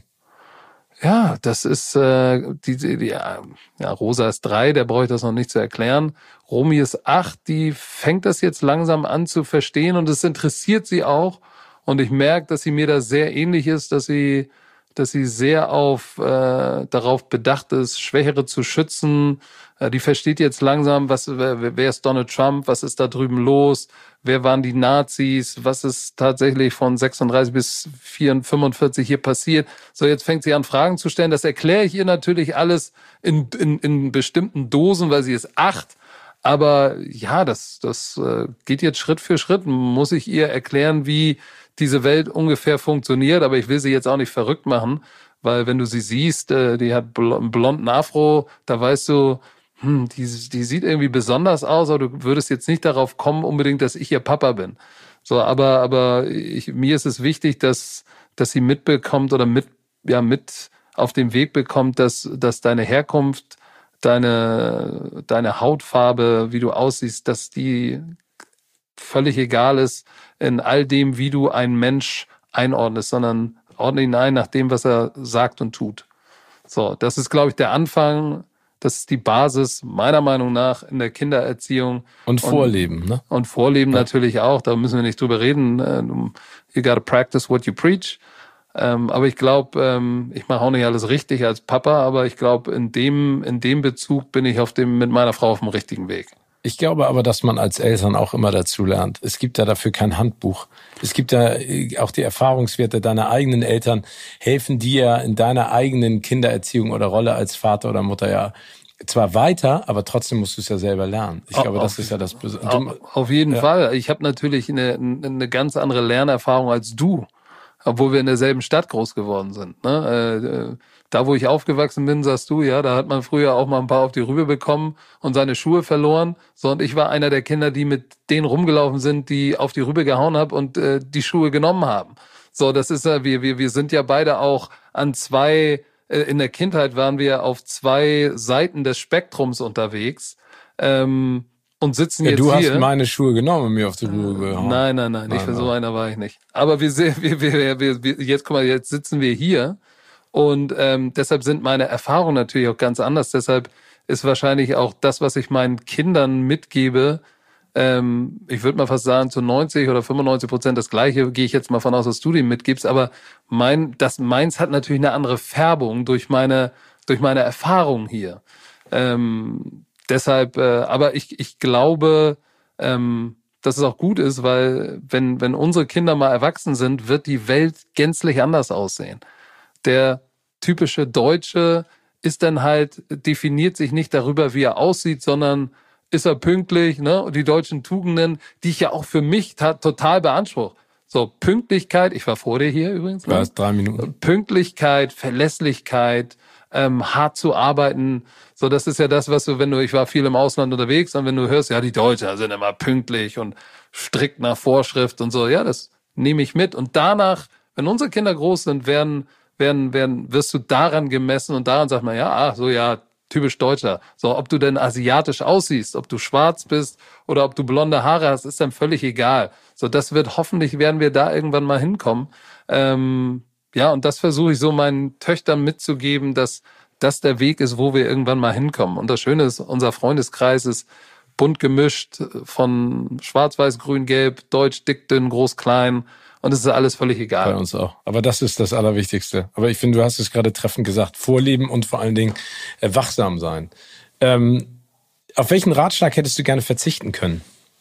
Ja, das ist, äh, die, die, die, ja, Rosa ist drei, der brauche ich das noch nicht zu erklären. Romy ist acht, die fängt das jetzt langsam an zu verstehen und es interessiert sie auch. Und ich merke, dass sie mir da sehr ähnlich ist, dass sie, dass sie sehr auf, äh, darauf bedacht ist, Schwächere zu schützen. Äh, die versteht jetzt langsam, was, wer, wer ist Donald Trump, was ist da drüben los, wer waren die Nazis, was ist tatsächlich von sechsunddreißig bis fünfundvierzig hier passiert. So, jetzt fängt sie an, Fragen zu stellen. Das erkläre ich ihr natürlich alles in, in, in bestimmten Dosen, weil sie ist acht. Aber ja, das, das äh, geht jetzt Schritt für Schritt. Muss ich ihr erklären, wie diese Welt ungefähr funktioniert. Aber ich will sie jetzt auch nicht verrückt machen, weil wenn du sie siehst, äh, die hat bl- einen blonden Afro, da weißt du, hm, die, die sieht irgendwie besonders aus, aber du würdest jetzt nicht darauf kommen unbedingt, dass ich ihr Papa bin. So, aber, aber ich, mir ist es wichtig, dass, dass sie mitbekommt oder mit, ja, mit auf den Weg bekommt, dass, dass deine Herkunft, deine, deine Hautfarbe, wie du aussiehst, dass die völlig egal ist in all dem, wie du einen Mensch einordnest, sondern ordne ihn ein nach dem, was er sagt und tut. So, das ist, glaube ich, der Anfang. Das ist die Basis, meiner Meinung nach, in der Kindererziehung. Und Vorleben, und, ne? Und Vorleben ja. Natürlich auch, da müssen wir nicht drüber reden. You gotta practice what you preach. Ähm, aber ich glaube, ähm, ich mache auch nicht alles richtig als Papa, aber ich glaube, in dem, in dem Bezug bin ich auf dem, mit meiner Frau auf dem richtigen Weg. Ich glaube aber, dass man als Eltern auch immer dazu lernt. Es gibt da dafür kein Handbuch. Es gibt da auch die Erfahrungswerte deiner eigenen Eltern, helfen dir in deiner eigenen Kindererziehung oder Rolle als Vater oder Mutter ja zwar weiter, aber trotzdem musst du es ja selber lernen. Ich glaube, das ist ja das Besondere. Auf jeden ja. Fall. Ich habe natürlich eine, eine ganz andere Lernerfahrung als du, obwohl wir in derselben Stadt groß geworden sind. Ne? Da, wo ich aufgewachsen bin, sagst du, ja, da hat man früher auch mal ein paar auf die Rübe bekommen und seine Schuhe verloren. So, und ich war einer der Kinder, die mit denen rumgelaufen sind, die auf die Rübe gehauen haben und äh, die Schuhe genommen haben. So, das ist ja, wir, wir, wir sind ja beide auch an zwei, äh, in der Kindheit waren wir auf zwei Seiten des Spektrums unterwegs. Ähm, Und sitzen ja, jetzt du hier. hast meine Schuhe genommen und mir auf die Rübe gehauen. Nein, nein, nein, nicht für so einer war ich nicht. Aber wir, wir, wir, wir, wir, jetzt guck mal, jetzt sitzen wir hier und ähm, deshalb sind meine Erfahrungen natürlich auch ganz anders. Deshalb ist wahrscheinlich auch das, was ich meinen Kindern mitgebe, ähm, ich würde mal fast sagen, zu neunzig oder fünfundneunzig Prozent das Gleiche, gehe ich jetzt mal von aus, dass du dem mitgibst. Aber mein, das meins hat natürlich eine andere Färbung durch meine, durch meine Erfahrung hier. Ähm, Deshalb, äh, aber ich, ich glaube, ähm, dass es auch gut ist, weil wenn, wenn unsere Kinder mal erwachsen sind, wird die Welt gänzlich anders aussehen. Der typische Deutsche ist dann halt, definiert sich nicht darüber, wie er aussieht, sondern ist er pünktlich, ne? Und die deutschen Tugenden, die ich ja auch für mich ta- total beanspruche. So, Pünktlichkeit, ich war vor dir hier übrigens. Ne? War es drei Minuten. Pünktlichkeit, Verlässlichkeit, ähm, hart zu arbeiten. So, das ist ja das, was du, wenn du, ich war viel im Ausland unterwegs und wenn du hörst, ja, die Deutschen sind immer pünktlich und strikt nach Vorschrift und so, ja, das nehme ich mit. Und danach, wenn unsere Kinder groß sind, werden, werden, werden, wirst du daran gemessen und daran sagt man, ja, ach so, ja, typisch Deutscher. So, ob du denn asiatisch aussiehst, ob du schwarz bist oder ob du blonde Haare hast, ist dann völlig egal. So, das wird, hoffentlich werden wir da irgendwann mal hinkommen. Ähm, ja, und das versuche ich so meinen Töchtern mitzugeben, dass das der Weg ist, wo wir irgendwann mal hinkommen. Und das Schöne ist, unser Freundeskreis ist bunt gemischt von schwarz, weiß, grün, gelb, deutsch, dick, dünn, groß, klein. Und es ist alles völlig egal. Bei uns auch. Aber das ist das Allerwichtigste. Aber ich finde, du hast es gerade treffend gesagt. Vorleben und vor allen Dingen äh, wachsam sein. Ähm, auf welchen Ratschlag hättest du gerne verzichten können?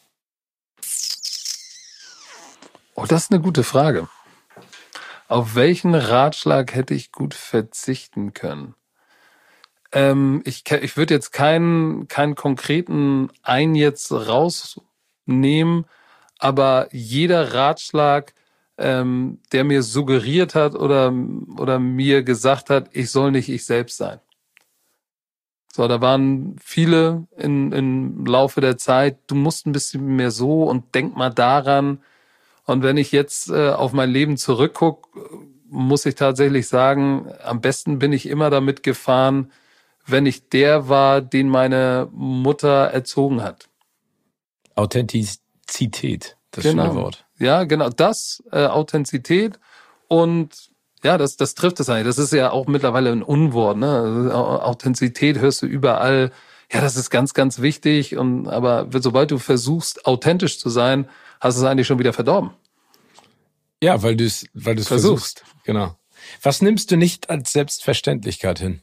Oh, das ist eine gute Frage. Auf welchen Ratschlag hätte ich gut verzichten können? Ähm, ich ich würde jetzt keinen, keinen konkreten einen jetzt rausnehmen, aber jeder Ratschlag, ähm, der mir suggeriert hat oder, oder mir gesagt hat, ich soll nicht ich selbst sein. So, da waren viele in, im Laufe der Zeit, du musst ein bisschen mehr so und denk mal daran. Und wenn ich jetzt äh, auf mein Leben zurückgucke, muss ich tatsächlich sagen, am besten bin ich immer damit gefahren, wenn ich der war, den meine Mutter erzogen hat. Authentizität, das genau. schöne Wort. Ja, genau, das, äh, Authentizität und ja, das, das trifft es eigentlich. Das ist ja auch mittlerweile ein Unwort, ne? Also, Authentizität hörst du überall. Ja, das ist ganz, ganz wichtig. Und aber sobald du versuchst, authentisch zu sein, hast du es eigentlich schon wieder verdorben. Ja, weil du es, weil du es versuchst. versuchst. Genau. Was nimmst du nicht als Selbstverständlichkeit hin?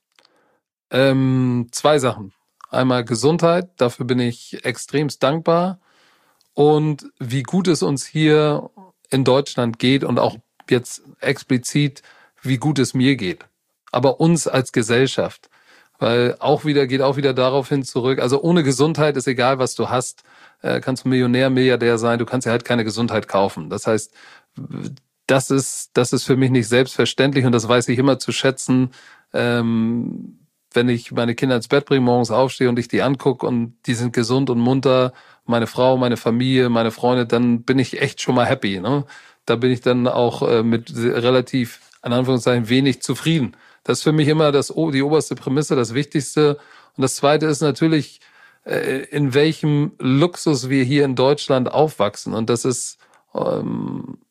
Ähm, zwei Sachen. Einmal Gesundheit, dafür bin ich extremst dankbar. Und wie gut es uns hier in Deutschland geht und auch jetzt explizit, wie gut es mir geht. Aber uns als Gesellschaft. Weil auch wieder, geht auch wieder darauf hin zurück. Also ohne Gesundheit ist egal, was du hast. Äh, kannst du Millionär, Milliardär sein. Du kannst ja halt keine Gesundheit kaufen. Das heißt, das ist, das ist für mich nicht selbstverständlich und das weiß ich immer zu schätzen. Ähm, wenn ich meine Kinder ins Bett bringe, morgens aufstehe und ich die angucke und die sind gesund und munter, meine Frau, meine Familie, meine Freunde, dann bin ich echt schon mal happy, ne? Da bin ich dann auch äh, mit relativ, in Anführungszeichen, wenig zufrieden. Das ist für mich immer das, die oberste Prämisse, das Wichtigste. Und das Zweite ist natürlich, äh, in welchem Luxus wir hier in Deutschland aufwachsen. Und das ist, ähm,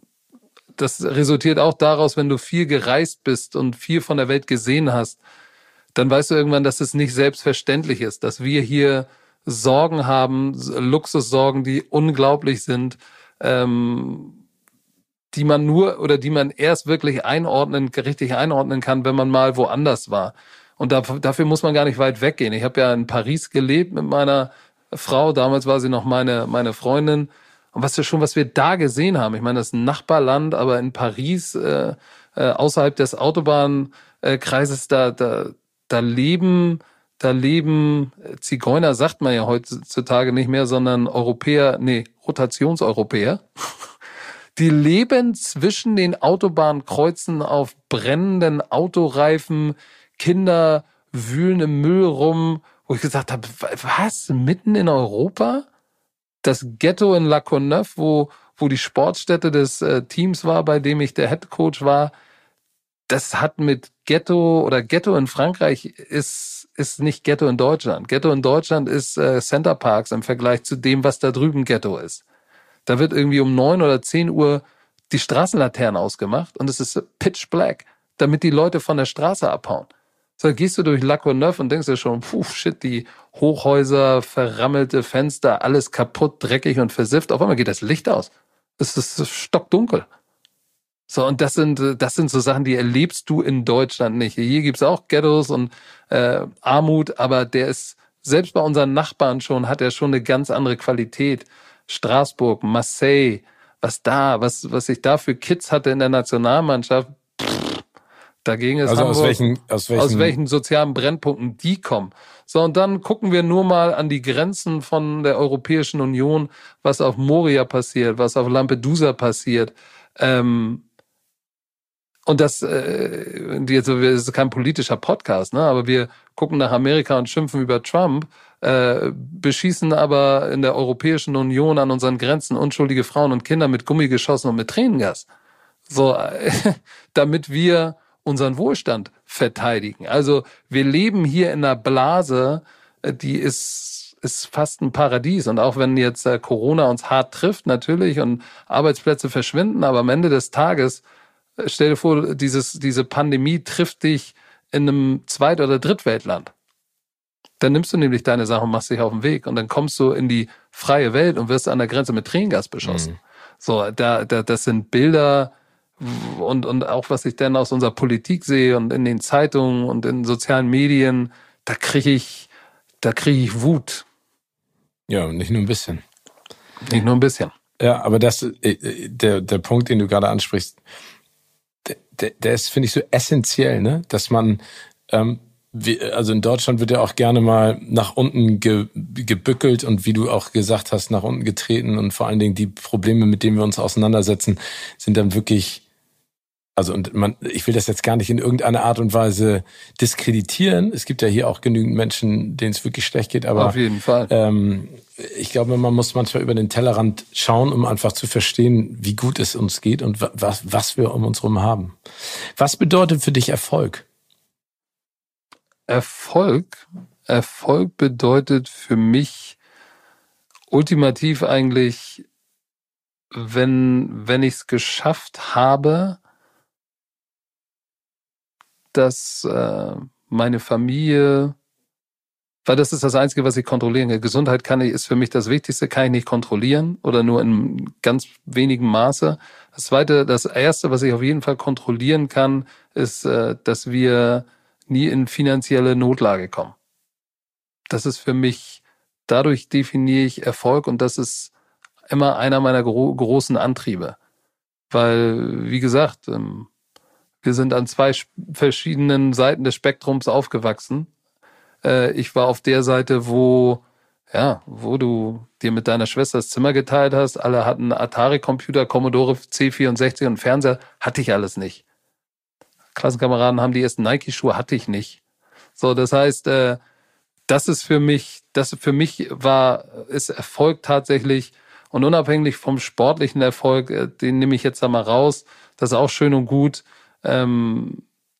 das resultiert auch daraus, wenn du viel gereist bist und viel von der Welt gesehen hast, dann weißt du irgendwann, dass es nicht selbstverständlich ist, dass wir hier Sorgen haben, Luxussorgen, die unglaublich sind, ähm, die man nur oder die man erst wirklich einordnen, richtig einordnen kann, wenn man mal woanders war. Und da, dafür muss man gar nicht weit weggehen. Ich habe ja in Paris gelebt mit meiner Frau, damals war sie noch meine meine Freundin. Und was wir schon, was wir da gesehen haben, ich meine, das ist ein Nachbarland, aber in Paris, äh, äh, außerhalb des Autobahnkreises, da, da, da leben, da leben Zigeuner, sagt man ja heutzutage nicht mehr, sondern Europäer, nee, Rotationseuropäer. Die leben zwischen den Autobahnkreuzen auf brennenden Autoreifen, Kinder wühlen im Müll rum, wo ich gesagt habe, was, mitten in Europa? Das Ghetto in La Courneuve, wo, wo die Sportstätte des äh, Teams war, bei dem ich der Headcoach war, das hat mit Ghetto oder Ghetto in Frankreich ist, ist nicht Ghetto in Deutschland. Ghetto in Deutschland ist äh, Center Parks im Vergleich zu dem, was da drüben Ghetto ist. Da wird irgendwie um neun oder zehn Uhr die Straßenlaternen ausgemacht und es ist pitch black, damit die Leute von der Straße abhauen. So, gehst du durch La Courneuve und denkst dir schon, puh, shit, die Hochhäuser, verrammelte Fenster, alles kaputt, dreckig und versifft. Auf einmal geht das Licht aus. Es ist stockdunkel. So, und das sind, das sind so Sachen, die erlebst du in Deutschland nicht. Hier gibt's auch Ghettos und äh, Armut, aber der ist, selbst bei unseren Nachbarn schon, hat er schon eine ganz andere Qualität. Straßburg, Marseille, was da, was, was ich da für Kids hatte in der Nationalmannschaft, pff, dagegen ist also Hamburg, aus welchen, aus welchen, aus welchen sozialen Brennpunkten die kommen. So, und dann gucken wir nur mal an die Grenzen von der Europäischen Union, was auf Moria passiert, was auf Lampedusa passiert. Ähm, und das, äh, jetzt, das ist kein politischer Podcast, ne? Aber wir gucken nach Amerika und schimpfen über Trump, äh, beschießen aber in der Europäischen Union an unseren Grenzen unschuldige Frauen und Kinder mit Gummigeschossen und mit Tränengas. So, äh, damit wir unseren Wohlstand verteidigen. Also wir leben hier in einer Blase, die ist, ist fast ein Paradies. Und auch wenn jetzt äh, Corona uns hart trifft, natürlich, und Arbeitsplätze verschwinden, aber am Ende des Tages, äh, stell dir vor, dieses, diese Pandemie trifft dich in einem Zweit- oder Drittweltland. Dann nimmst du nämlich deine Sache und machst dich auf den Weg. Und dann kommst du in die freie Welt und wirst an der Grenze mit Tränengas beschossen. Mhm. So, da, da, das sind Bilder, und und auch was ich dann aus unserer Politik sehe und in den Zeitungen und in sozialen Medien, da kriege ich, da kriege ich Wut. Ja, nicht nur ein bisschen. Nicht nur ein bisschen. Ja, aber das, der der Punkt, den du gerade ansprichst, der, der ist, finde ich, so essentiell, ne, dass man, ähm, wie, also in Deutschland wird ja auch gerne mal nach unten ge, gebückelt und wie du auch gesagt hast, nach unten getreten und vor allen Dingen die Probleme, mit denen wir uns auseinandersetzen, sind dann wirklich Also und man, ich will das jetzt gar nicht in irgendeiner Art und Weise diskreditieren. Es gibt ja hier auch genügend Menschen, denen es wirklich schlecht geht. Aber auf jeden Fall. Ähm, ich glaube, man muss manchmal über den Tellerrand schauen, um einfach zu verstehen, wie gut es uns geht und was, was wir um uns herum haben. Was bedeutet für dich Erfolg? Erfolg? Erfolg bedeutet für mich ultimativ eigentlich, wenn, wenn ich es geschafft habe, dass äh, meine Familie, weil das ist das Einzige, was ich kontrollieren kann. Gesundheit kann ich, ist für mich das Wichtigste, kann ich nicht kontrollieren oder nur in ganz wenigem Maße. Das Zweite, das Erste, was ich auf jeden Fall kontrollieren kann, ist, äh, dass wir nie in finanzielle Notlage kommen. Das ist für mich, dadurch definiere ich Erfolg und das ist immer einer meiner gro- großen Antriebe. Weil, wie gesagt, ähm, wir sind an zwei verschiedenen Seiten des Spektrums aufgewachsen. Äh, ich war auf der Seite, wo, ja, wo du dir mit deiner Schwester das Zimmer geteilt hast. Alle hatten Atari-Computer, Commodore C vierundsechzig und Fernseher. Hatte ich alles nicht. Klassenkameraden haben die ersten Nike-Schuhe, hatte ich nicht. So, das heißt, äh, das ist für mich, das für mich war, ist Erfolg tatsächlich und unabhängig vom sportlichen Erfolg, äh, den nehme ich jetzt da mal raus. Das ist auch schön und gut. Ähm,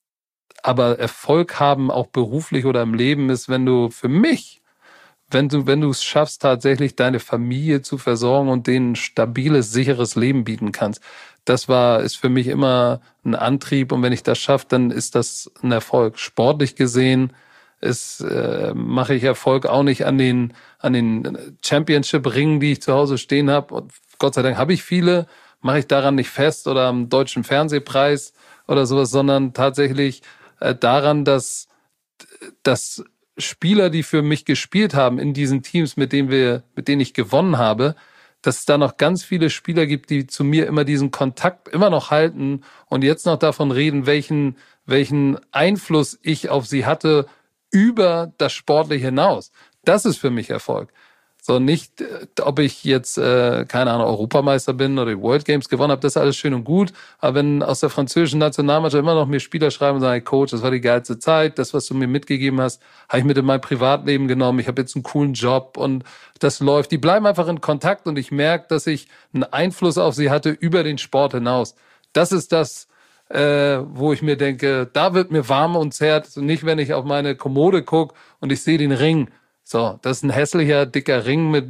aber Erfolg haben, auch beruflich oder im Leben, ist, wenn du für mich, wenn du, wenn du es schaffst, tatsächlich deine Familie zu versorgen und denen ein stabiles, sicheres Leben bieten kannst. Das war, ist für mich immer ein Antrieb und wenn ich das schaffe, dann ist das ein Erfolg. Sportlich gesehen ist, äh, mache ich Erfolg auch nicht an den, an den Championship-Ringen, die ich zu Hause stehen habe. Und Gott sei Dank habe ich viele, mache ich daran nicht fest oder am Deutschen Fernsehpreis oder sowas, sondern tatsächlich äh, daran, dass, dass Spieler, die für mich gespielt haben in diesen Teams, mit denen wir, mit denen ich gewonnen habe, dass es da noch ganz viele Spieler gibt, die zu mir immer diesen Kontakt immer noch halten und jetzt noch davon reden, welchen, welchen Einfluss ich auf sie hatte über das Sportliche hinaus. Das ist für mich Erfolg. So nicht, ob ich jetzt, äh, keine Ahnung, Europameister bin oder die World Games gewonnen habe, das ist alles schön und gut. Aber wenn aus der französischen Nationalmannschaft immer noch mir Spieler schreiben und sagen, hey Coach, das war die geilste Zeit, das, was du mir mitgegeben hast, habe ich mit in mein Privatleben genommen, ich habe jetzt einen coolen Job und das läuft. Die bleiben einfach in Kontakt und ich merke, dass ich einen Einfluss auf sie hatte über den Sport hinaus. Das ist das, äh, wo ich mir denke, da wird mir warm ums Herz. Und nicht, wenn ich auf meine Kommode gucke und ich sehe den Ring. So, das ist ein hässlicher, dicker Ring mit,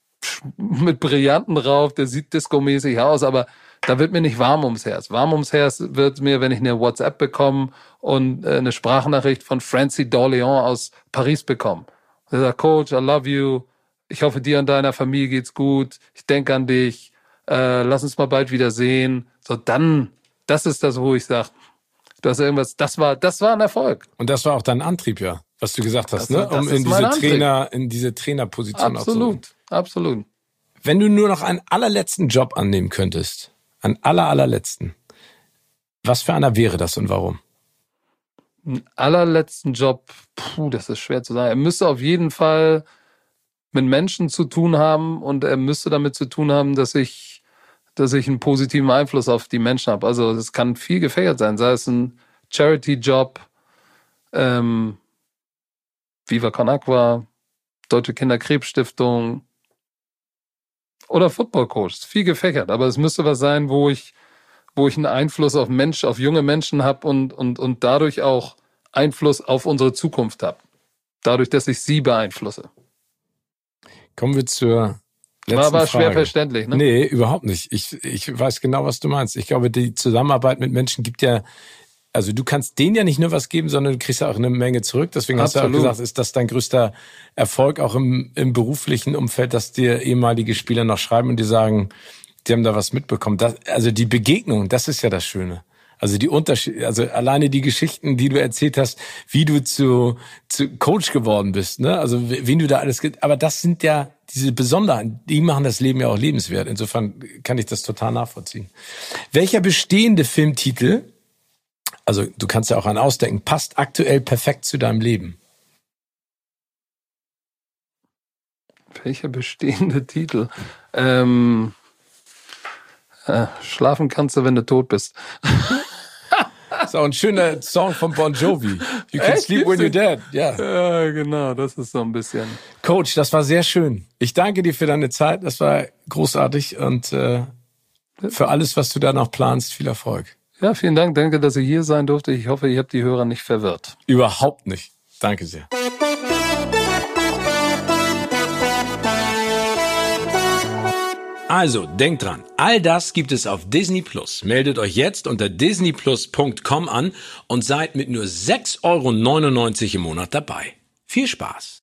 mit Brillanten drauf, der sieht disco-mäßig aus, aber da wird mir nicht warm ums Herz. Warm ums Herz wird mir, wenn ich eine WhatsApp bekomme und eine Sprachnachricht von Francie D'Orléans aus Paris bekomme. Der sagt, Coach, I love you, ich hoffe, dir und deiner Familie geht's gut, ich denke an dich, äh, lass uns mal bald wieder sehen. So, dann, das ist das, wo ich sage, du hast irgendwas, das war, das war ein Erfolg. Und das war auch dein Antrieb, ja, was du gesagt hast, das, ne? Um in diese Antrieb. Trainer, in diese Trainerposition auch zu Absolut, absolut. Wenn du nur noch einen allerletzten Job annehmen könntest, einen aller, allerletzten, was für einer wäre das und warum? Einen allerletzten Job, puh, das ist schwer zu sagen. Er müsste auf jeden Fall mit Menschen zu tun haben und er müsste damit zu tun haben, dass ich, dass ich einen positiven Einfluss auf die Menschen habe. Also es kann viel gefächert sein, sei es ein Charity-Job, ähm, Viva Con Agua, Deutsche Kinderkrebsstiftung oder Football-Coach. Viel gefächert, aber es müsste was sein, wo ich, wo ich einen Einfluss auf Mensch, auf junge Menschen habe und, und, und dadurch auch Einfluss auf unsere Zukunft habe. Dadurch, dass ich sie beeinflusse. Kommen wir zur letzten War aber Frage. Schwer verständlich, ne? Nee, überhaupt nicht. Ich, ich weiß genau, was du meinst. Ich glaube, die Zusammenarbeit mit Menschen gibt ja, also du kannst denen ja nicht nur was geben, sondern du kriegst ja auch eine Menge zurück. Deswegen Absolut. hast du auch gesagt, ist das dein größter Erfolg auch im, im beruflichen Umfeld, dass dir ehemalige Spieler noch schreiben und die sagen, die haben da was mitbekommen. Das, also die Begegnung, das ist ja das Schöne. Also die Unterschiede, also alleine die Geschichten, die du erzählt hast, wie du zu, zu Coach geworden bist, ne? Also wen du da alles, aber das sind ja diese Besonderheiten, die machen das Leben ja auch lebenswert. Insofern kann ich das total nachvollziehen. Welcher bestehende Filmtitel, also du kannst ja auch einen ausdenken, passt aktuell perfekt zu deinem Leben? Welcher bestehende Titel? Ähm, äh, schlafen kannst du, wenn du tot bist. ist auch ein schöner Song von Bon Jovi. You can Echt? sleep when you're dead. Ja. Ja, genau, das ist so ein bisschen. Coach, das war sehr schön. Ich danke dir für deine Zeit. Das war großartig und äh, für alles, was du da noch planst, viel Erfolg. Ja, vielen Dank. Danke, dass ich hier sein durfte. Ich hoffe, ihr habt die Hörer nicht verwirrt. Überhaupt nicht. Danke sehr. Also, denkt dran, all das gibt es auf Disney Plus. Meldet euch jetzt unter disney plus punkt com an und seid mit nur sechs Euro neunundneunzig im Monat dabei. Viel Spaß!